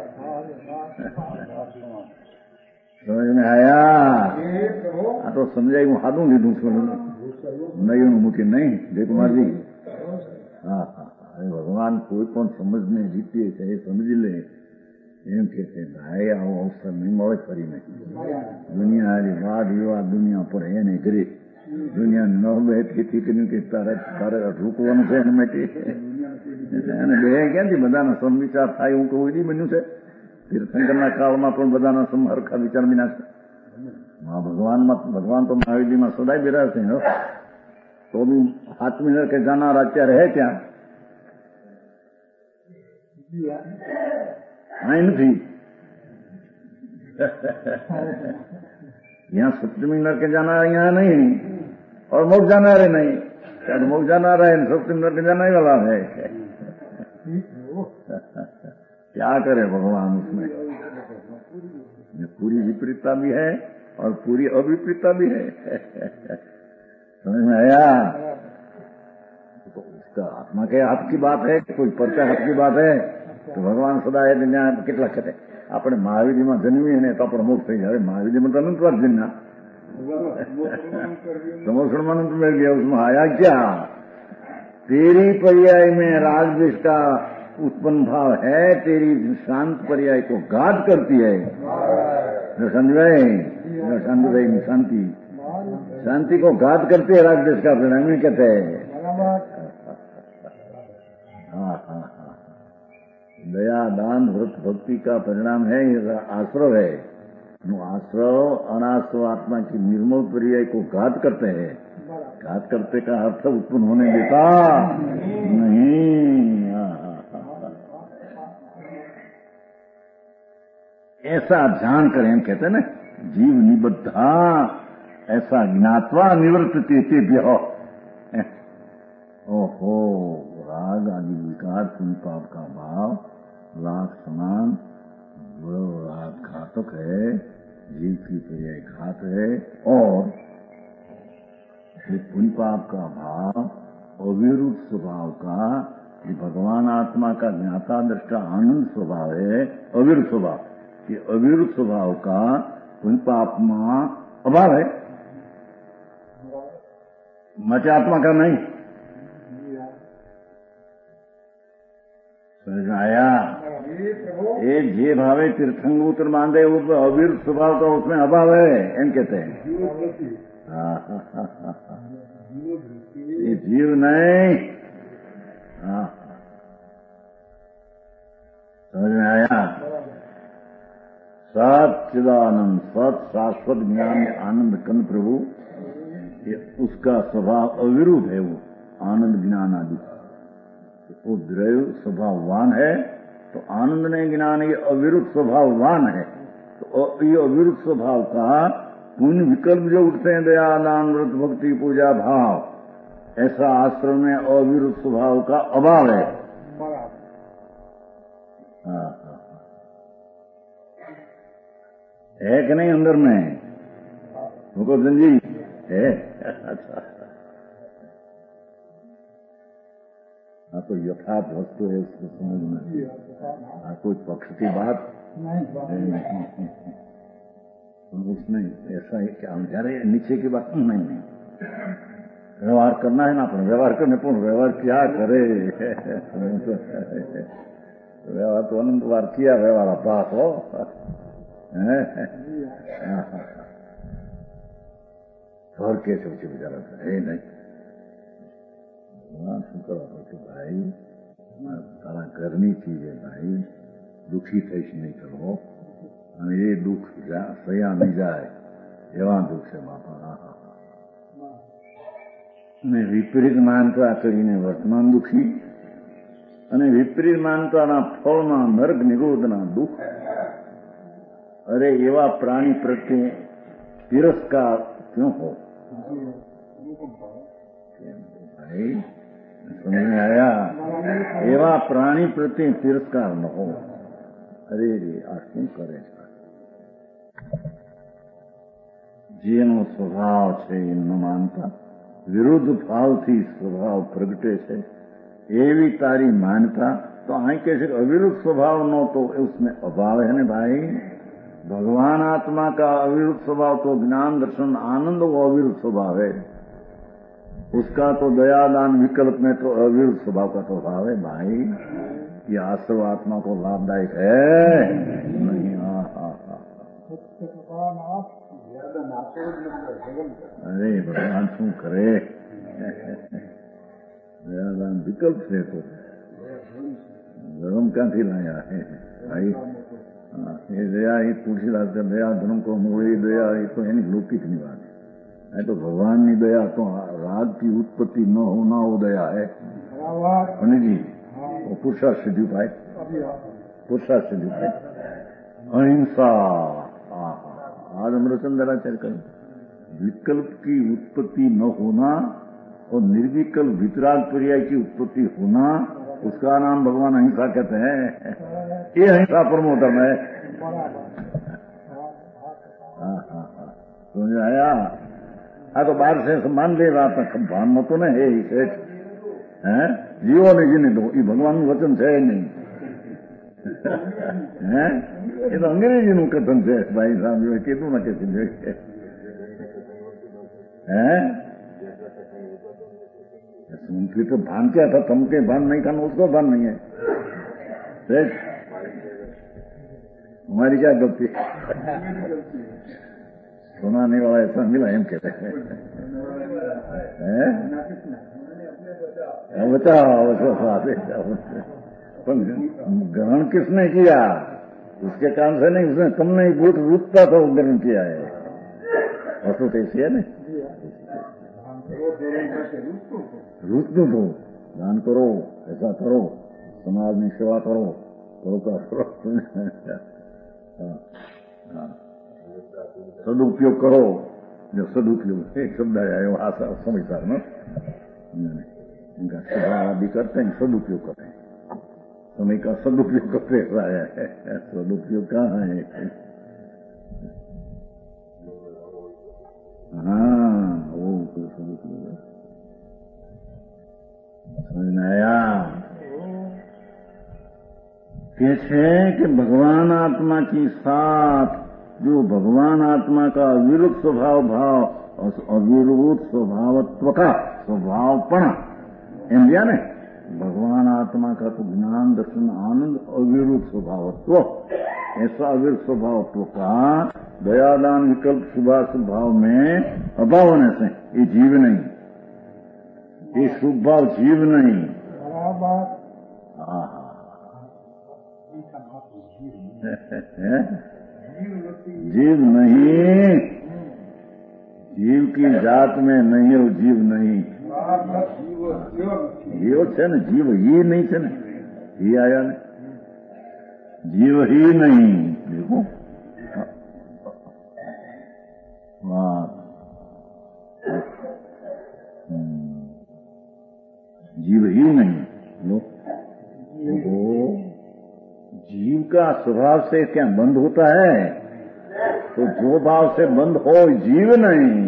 समझ में आया? हाँ तो समझाई हूँ हाथों लीधू नहीं मुझे नहीं देकुमार जी हाँ हाँ भगवान कोई पण समझने जीतीए चाहे समझ ले एम कहते भाई आओ अवसर नहीं મળે ફરી નહીં दुनिया हारी वाद विवाद दुनिया पर है नहीं करे दुनिया न बैठी थी कि तारे तारे રૂકવાનું છે એને માટે અને બે ક્યાંથી બધાના સમવિચાર થાય હું કોઈ નહીં બન્યું છે તીર્થંકરના કાળમાં પણ બધાના સમહરખા વિચાર વિના છે માં ભગવાનમાં ભગવાન તો મહાવીરમાં સદાય બિરાજશે હો તો બી હાથ મિનર કે જાનાર અત્યારે હે ત્યાં અહીં નથી यहाँ सप्तमी नर के जाना यहाँ नहीं और मोक्ष जाना रहे नहीं शायद मोक्ष जाना रहे सप्तमी नर के जाना ही वाला है क्या करे भगवान उसमें पूरी विपरीतता भी है और पूरी अविपरीतता भी है। समझ में आया? तो उसका आत्मा के हाथ की बात है कोई पर्चा हाथ की बात है तो भगवान सदा है दुनिया कितना कहते આપણે મહાવીરમાં જન્મીએ ને તો આપણે મોક્ષ થઈ જાય મહાવીરમાં તો અનંત વાર જન્મ્યા तो मुसलमान तो मिल गया उसमें आया क्या तेरी पर्याय में राग द्वेष का उत्पन्न भाव है तेरी शांत पर्याय को घात करती है संजय संजय शांति शांति को घात करती है राग द्वेष का परिणाम में कहते हैं। हाँ हाँ दया दान व्रत भक्ति का परिणाम है ये आश्रव है आश्रव अनाश्रव आत्मा की निर्मल पर्याय को घात करते हैं घात करते का अर्थ उत्पन्न होने देता नहीं। ऐसा ध्यान करें कहते हैं ना जीव निबद्धा ऐसा ज्ञात्वा निवृत्ति तेभ्य ओहो राग आदि विकार पुण्य पाप का भाव लाख समान राग घातक है जीव की पर्याय घात है और पुण्य पाप का भाव अविरुद्ध स्वभाव का ये भगवान आत्मा का ज्ञाता दृष्टा आनंद स्वभाव है अविरुद्ध स्वभाव ये अविरुद्ध स्वभाव का पुण्य पाप में अभाव है मत आत्मा का नहीं। समझ में आया? एक जे भावे तीर्थंग उतर बांधे वो अविरुद्ध स्वभाव का उसमें अभाव है एम कहते हैं। ये जीव नहीं समझ में आया? सत चिदानंद सत शाश्वत ज्ञान आनंद कंद प्रभु ये उसका स्वभाव अविरुद्ध है वो आनंद ज्ञान आदि वो द्रव्य स्वभाववान है तो आनंद ने ज्ञान ये अविरुद्ध स्वभाववान है। तो ये अविरुद्ध स्वभाव का पुण्य विकल्प जो उठते हैं, दया दान व्रत भक्ति पूजा भाव, ऐसा आश्रम में अविरुद्ध स्वभाव का अभाव है। हाँ हाँ है कि नहीं अंदर में मुकुंदन जी है? अच्छा हाँ, तो यथार्थ वस्तु है, उसको समझना। हाँ, कोई पक्ष की बात नहीं, उसमें ऐसा है कि हम जा रहे नीचे की बात नहीं नहीं व्यवहार करना है ना, अपन व्यवहार करने पर व्यवहार क्या करे। व्यवहार तो अनंत बार किया, व्यवहार अपराध हो। और कैसे उसे बेचारा है नहीं शुक्र तो भाई तारा घરની ચીજ है भाई, दुखी થઈશ નહીં કરો અને એ દુઃખ સયા નહીં જાય એવા દુઃખ છે બાપા। અને વિપરીત માનતા કરીને વર્તમાન દુઃખી અને વિપરીત માનતાના ફળમાં નર્ક નિરોધના દુઃખ। અરે એવા પ્રાણી પ્રત્યે તિરસ્કાર क्यों हो भाई? समझ में आया? एवा प्राणी प्रति तिरस्कार न हो। अरे रे आ शू करे जेनो स्वभाव है न मानता विरुद्ध भाव थी स्वभाव प्रगटे है, एवी तारी मानता तो आई कैसे अविरुद्ध स्वभाव नो तो उसमें अभाव है न भाई। भगवान आत्मा का अविरुद्ध स्वभाव तो ज्ञान दर्शन आनंद वो अविरुद्ध स्वभाव है, उसका तो दया दान विकल्प में तो अविरुद्ध स्वभाव का तो भाव है भाई। ये आश्रव आत्मा को लाभदायक है नहीं? हाँ हाँ हाँ अरे भगवान शू करे दया दान विकल्प से तो धर्म क्या थी लाया है भाई। ये दया ही तुलसीदास दया धर्म को मूड़ी दया ये तो यानी लौकिक नहीं बात है, तो भगवान की दया तो राग की उत्पत्ति न होना वो दया है जी। वो पुरुषार्थ सिद्धि पाए, पुरुषार्थ सिद्धि पाए। अहिंसा आज अमृतचंद्राचार्य करें विकल्प की उत्पत्ति न होना और निर्विकल्प वितराग पर्याय की उत्पत्ति होना, उसका नाम भगवान अहिंसा कहते हैं। ये अहिंसा प्रमोदम है। हाँ हाँ हाँ समझ आया? हाँ तो बाहर से मान ले रहा था भान में तो नहीं है इसे हैं जीवो ने जीने दो, ये भगवान वचन है नहीं हैं? ये तो अंग्रेजी નું કથન છે ભાઈ સાહેબ, કીધું ના કે हैं? फिर तो भान क्या था, तुमके भान नहीं खाना उसको भान नहीं है। हमारी क्या गलती? सुनाने वाला ऐसा मिला एम कहते हैं बचाओ ग्रहण किसने किया? उसके काम से नहीं, उसने तुमने बूट रूपता था वो ग्रहण किया है। वस्तु कैसी है ना, रूपनु दो, दान करो, ऐसा करो, समाज में सेवा करो, करो का सदुपयोग करो। जो सदुपयोग एक शब्द आया है वो आशा समझदार ना, इनका स्वभाव भी करते हैं, सदुपयोग करते हैं, समय का सदुपयोग करते आया है। सदुपयोग कहाँ है? हाँ वो सदुपयोग समझ में आया? कैसे कि भगवान आत्मा की साथ जो भगवान आत्मा का अविरुद्ध स्वभाव भाव और अविरुद्ध स्वभावत्व का स्वभावपण इंडिया ने भगवान आत्मा का तो ज्ञान दर्शन आनंद अविरुद्ध स्वभावत्व, ऐसा अविरुद्ध स्वभावत्व का दयादान विकल्प शुभाशुभ भाव में अभाव होने से ये जीव नहीं, ये शुभ भाव जीव नहीं। जीव नहीं, जीव की जात में नहीं है वो जीव नहीं। जीव है ना, जीव ये नहीं थे ना, ये आया ने जीव ही नहीं। देखो बात, जीव ही नहीं। लो वो जीव का स्वभाव से क्या बंद होता है? तो जो भाव से बंद हो जीव नहीं।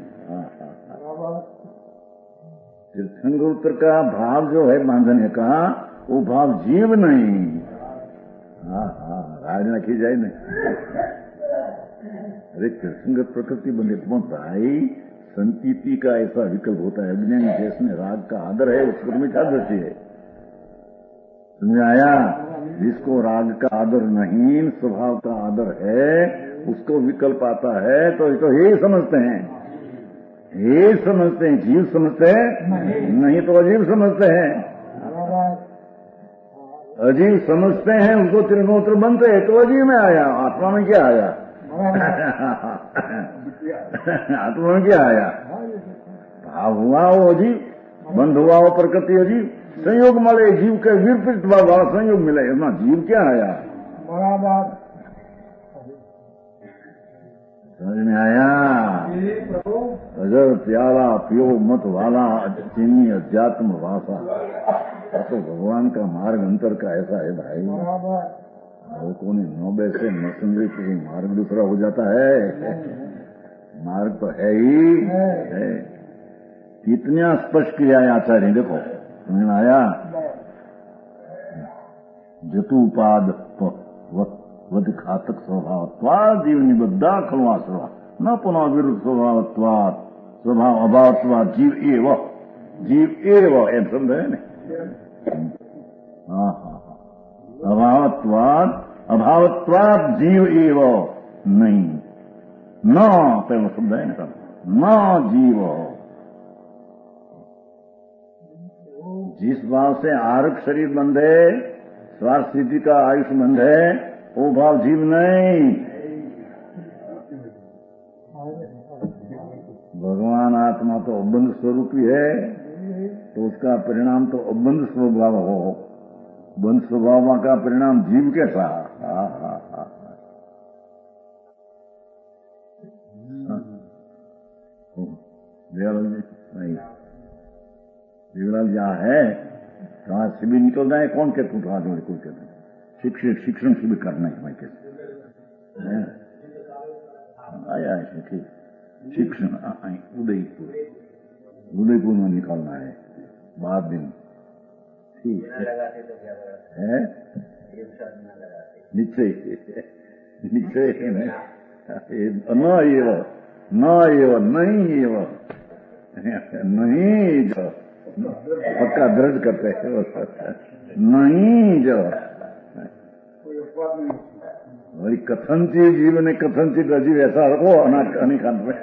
तीर्थंकर का भाव जो है बांधने का, वो भाव जीव नहीं। हाँ हाँ राज रखी जाए नहीं। अरे तीर्थंकर प्रकृति बंधे कौन भाई? संतीति का ऐसा विकल्प होता है। अज्ञानी जिसमें राग का आदर है उसको मिठा दृष्टि है। समझ आया? जिसको राग का आदर नहीं, स्वभाव का आदर है, उसको विकल्प आता है तो तो ये समझते हैं, ये समझते हैं। जीव समझते हैं नहीं, नहीं तो अजीव समझते हैं। अजीव समझते हैं, उसको त्रिनोत्र बनते हैं तो अजीव में आया। आत्मा में क्या आया? आत्मा में क्या आया? भाव हुआ वो अजीव, बंध हुआ वो प्रकृति अजीव। संयोग मिले जीव के विपरीत भाव संयोग मिले, ना जीव क्या आया? बराबर समझ में आया? अजर प्याला पियो मत वाला चीनी अध्यात्म भाषा। तो भगवान का मार्ग अंतर का ऐसा है भाई। लोगों ने नौ बैसे न समझे तो मार्ग दूसरा हो जाता है। मार्ग तो है ही है। कितनी स्पष्ट किया है आचार्य, देखो समझ में आया? जतुपाद वध घातक स्वभाव जीव निबद्धा खलवा स्वभाव न पुनः विरुद्ध स्वभाव स्वभाव अभावत्वाद जीव एव जीव एव एम समझे नहीं? हाँ हाँ हाँ अभावत्वाद अभावत्वाद जीव एव नहीं न पहले शब्द है ना, न जीव। जिस भाव से आरोप शरीर बंध है, स्वार्थ स्थिति का आयुष बंध है, वो भाव जीव नहीं। भगवान आत्मा तो अबंध स्वरूप ही है, तो उसका परिणाम तो अबंध स्वभाव हो। बंध स्वभाव का परिणाम जीव कैसा? हा हा हा नहीं जीवलाल जहाँ है कहाँ शिविर निकल रहा है, कौन कहते हैं? तो जोड़े कोई कहते हैं शिक्षण शिक्षण शिविर करना है। मैं कहते आया है ठीक शिक्षण उदयपुर उदयपुर में निकालना है बाद दिन। ठीक है निश्चय निश्चय न ये न ये नहीं ये नहीं जो पक्का दर्ज करते हैं नहीं जो वही कथनचित जीव ने कथनचित अजीब ऐसा रखो अनिकांत में।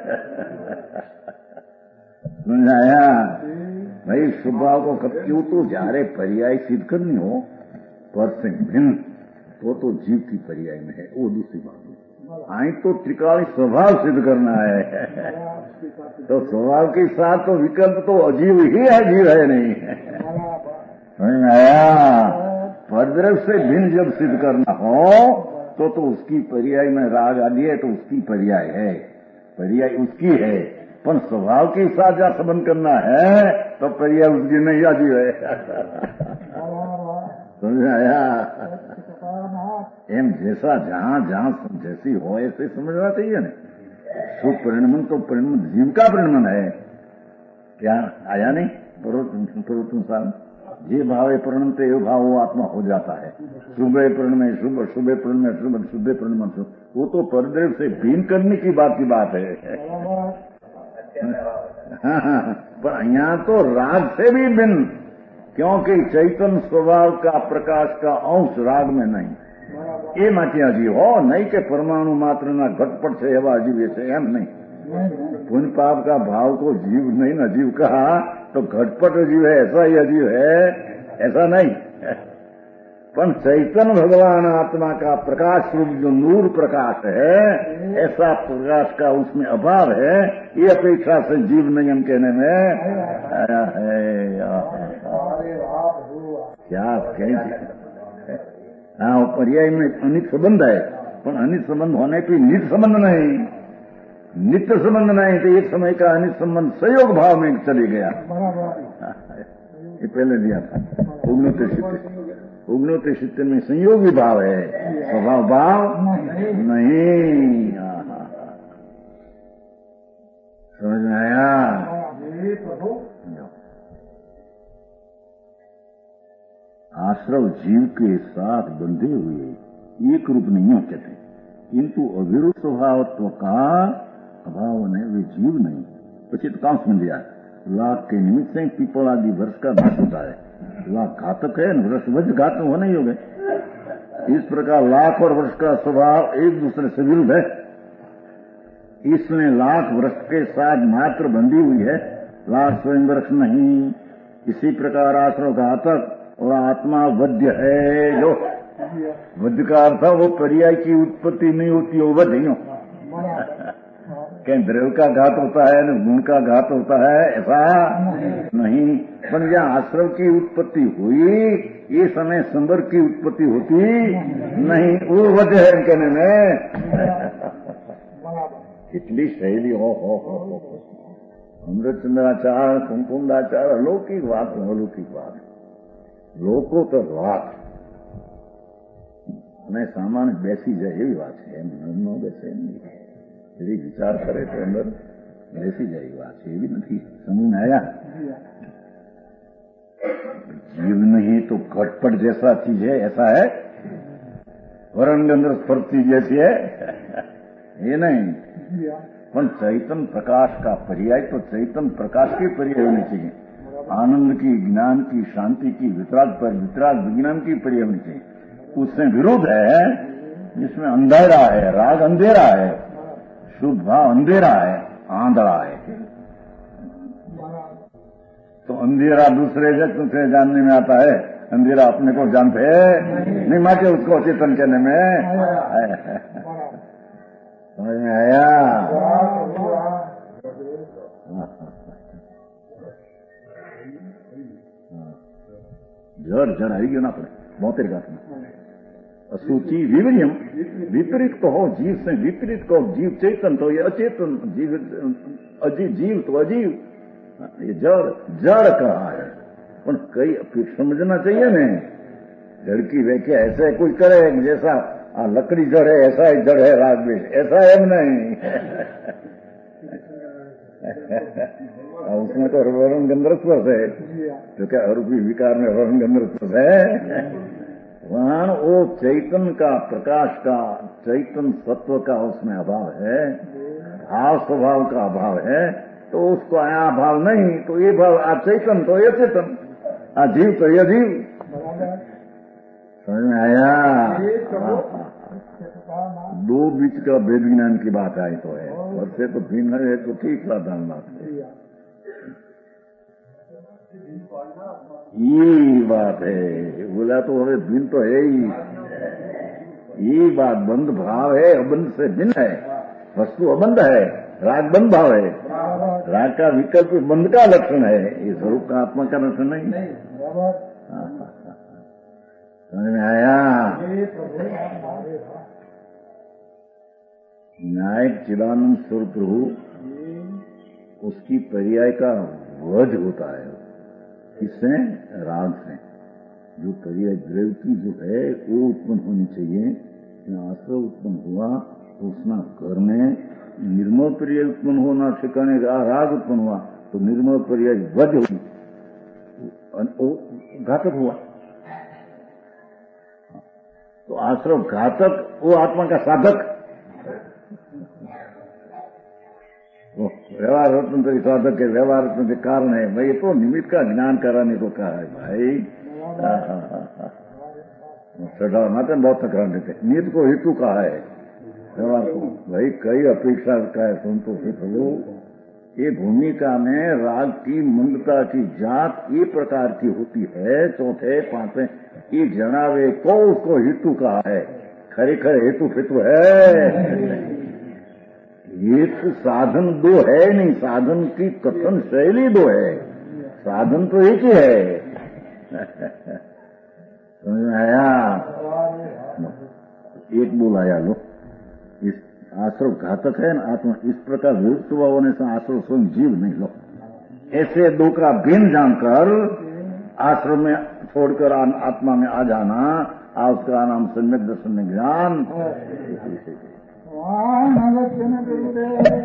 समझ आया भाई? स्वभाव को कब क्यों तो जारे पर्याय सिद्ध करनी हो पर से भिन्न तो तो जीव की पर्याय में है, वो दूसरी बात है। आई तो त्रिकाली स्वभाव सिद्ध करना है, तो स्वभाव के साथ तो विकल्प तो अजीव ही है, जीव है नहीं। समझ में आया? परद्रव्य से भिन्न जब सिद्ध करना हो तो तो उसकी पर्याय में राग आदि है, तो उसकी पर्याय है, पर्याय उसकी है। पर स्वभाव के साथ जहाँ संबंध करना है तो पर्याय उसकी नहीं, अजीव है। समझ में आया? एम जैसा जहाँ जहाँ जैसी हो ऐसे समझना चाहिए ना। शुभ परिणमन तो परिणमन जीव का परिणमन है, क्या आया नहीं? प्रवृत्ति साल ये भाव है परिणम तो ये भाव वो आत्मा हो जाता है। शुभ परिणम है शुभ, शुभ परिणम है शुभ, शुभ परिणम शुभ, वो तो परदेव से भिन्न करने की बात की बात है। हाँ, पर यहाँ तो राग से भी भिन्न, क्योंकि चैतन्य स्वभाव का प्रकाश का अंश राग में नहीं। ये माटी अजीव हो नहीं के परमाणु मात्र ना घटपट से एवं अजीव से एम नहीं। पुण्य पाप का भाव को जीव नहीं ना जीव कहा तो घटपट अजीव है ऐसा ही अजीव है, ऐसा नहीं। पर चैतन्य भगवान आत्मा का प्रकाश रूप जो नूर प्रकाश है, ऐसा प्रकाश का उसमें अभाव है, ये अपेक्षा से जीव नहीं हम कहने में आया है। क्या कहें? हाँ पर्याय में अनित संबंध है, पर अनित संबंध होने की नित संबंध नहीं, नित्य संबंध नहीं, तो एक समय का अनित संबंध संयोग भाव में चले गया। ये पहले दिया था उग्नोते शित्य, उग्नोते शित्य में संयोगी भाव है, स्वभाव भाव नहीं। समझ में आया? आश्रव जीव के साथ बंधे हुए एक रूप नहीं हो कहते, किंतु अविरुद्ध स्वभावत्व का अभाव ने वे जीव नहीं। પછી तो काम समझ गया, लाख के निमित्त से पीपल आदि वर्ष का नाश होता है, लाख घातक है, वर्ष वज घातक होने ही हो गए। इस प्रकार लाख और वर्ष का स्वभाव एक दूसरे से विरुद्ध है, इसलिए लाख वर्ष के साथ मात्र बंधी हुई है, लाख स्वयं वर्ष नहीं। इसी प्रकार आश्रव घातक और आत्मा वध्य है। जो वध्य का अर्थ वो पर्याय की उत्पत्ति नहीं होती, वो वध्य नहीं हो। कहीं द्रव्य का घात होता है न गुण का घात होता है, ऐसा नहीं। पर जहाँ आश्रव की उत्पत्ति हुई, ये समय संबर की उत्पत्ति होती नहीं, वो वध्य है कहने में। कितनी शैली हो हो हो हो अमृतचंद्राचार्य कुमकुंडाचार्य अलौकिक बात है, अलौकिक बात लोको तो વાત અને સામાન્ય બેસી જાય એવી વાત છે, એમ ન બેસે નહીં, यदि विचार करे तो अंदर बेसी जाए बात है, एवी नहीं। समझ में आया? जीव नहीं तो घटपट जैसा चीज है, ऐसा है वरण के अंदर स्फूर्ति जैसी है, ये नहीं। पर चैतन्य प्रकाश का पर्याय तो चैतन्य प्रकाश के पर्याय होनी चाहिए, आनंद की, ज्ञान की, शांति की, वितराग पर वितराग विज्ञान की पर्याय होनी चाहिए। उससे विरोध है जिसमें अंधेरा है, राग अंधेरा है, शुद्ध भाव अंधेरा है, आंधड़ा है। तो अंधेरा दूसरे व्यक्ति से जानने में आता है, अंधेरा अपने को जानते हैं नहीं, माँ के उसको चेतन कहने में। समझ में आया? जड़ जड़ आई गयो ना अपने बहुतेर घाट में असूची विवरियम, विपरीत कहो जीव से विपरीत कहो, जीव चेतन तो ये अचेतन, जीव अजीव जीव तो अजीव, ये जड़ जड़ कहा है। पर कई फिर समझना चाहिए न, जड़ की व्याख्या ऐसे कोई करे जैसा आ, लकड़ी जड़ है ऐसा ही जड़ है राग में, ऐसा है नहीं। उसमें तो वरुण गंधर्व है, जो क्या अरूपी विकार में वरुण गंधर्व है, वहां वो चैतन्य का, प्रकाश का, चैतन्य सत्व का उसमें अभाव है, भाव स्वभाव का अभाव है, तो उसको आया भाव नहीं, तो ये भाव आ चैतन तो ये चेतन, आ जीव तो ये जीव। समझ में आया? दो बीच का वेद विज्ञान की बात आई तो है, वैसे तो भिन्न है तो ठीक साधारण बात है। ये बात है, बोला तो हमें भिन्न तो है ही, ये बात बंध भाव है, अबंध से भिन्न है, वस्तु अबंध है, राग बंध भाव है, राग का विकल्प बंध का लक्षण है, ये स्वरूप का आत्मा का लक्षण नहीं। समझ में आया? न्यायिक चिदानंद स्वरूप प्रभु, उसकी पर्याय का वध होता है, किससे? राग से। जो पर्याय द्रव्य की जो है वो उत्पन्न होनी चाहिए, आश्रय उत्पन्न हुआ तो उसना घर में निर्मल पर्याय उत्पन्न होना ठिकाने राग उत्पन्न हुआ तो निर्मल पर्याय वध हुई, घातक हुआ। तो आश्रव घातक, वो आत्मा का साधक, व्यवहार रत्न तो साधक है, व्यवहार रत्न के कारण है भाई, तो निमित्त का ज्ञान कराने को कहा है भाई। चढ़ा माते बहुत तकरार देते, निमित्त को हेतु कहा है, व्यवहार को भाई कई अपेक्षा का है संतोष प्रभु। ये भूमिका में राग की मंदता की जात ये प्रकार की होती है, चौथे पांचवें ये जनावे को उसको हेतु कहा है, खरेखर हेतु फितु है। ये तो साधन दो है नहीं, साधन की कथन शैली दो है, साधन तो एक ही है। समझ में आया? एक बुलाया लो। इस आश्रम घातक है ना आत्मा, इस प्रकार विरुद्ध स्वभाव होने से आश्रम स्वयं जीव नहीं लो। ऐसे दो का भिन्न जानकर आश्रम में छोड़कर आत्मा में आ जाना, आ उसका नाम सम्यक दर्शन ज्ञान।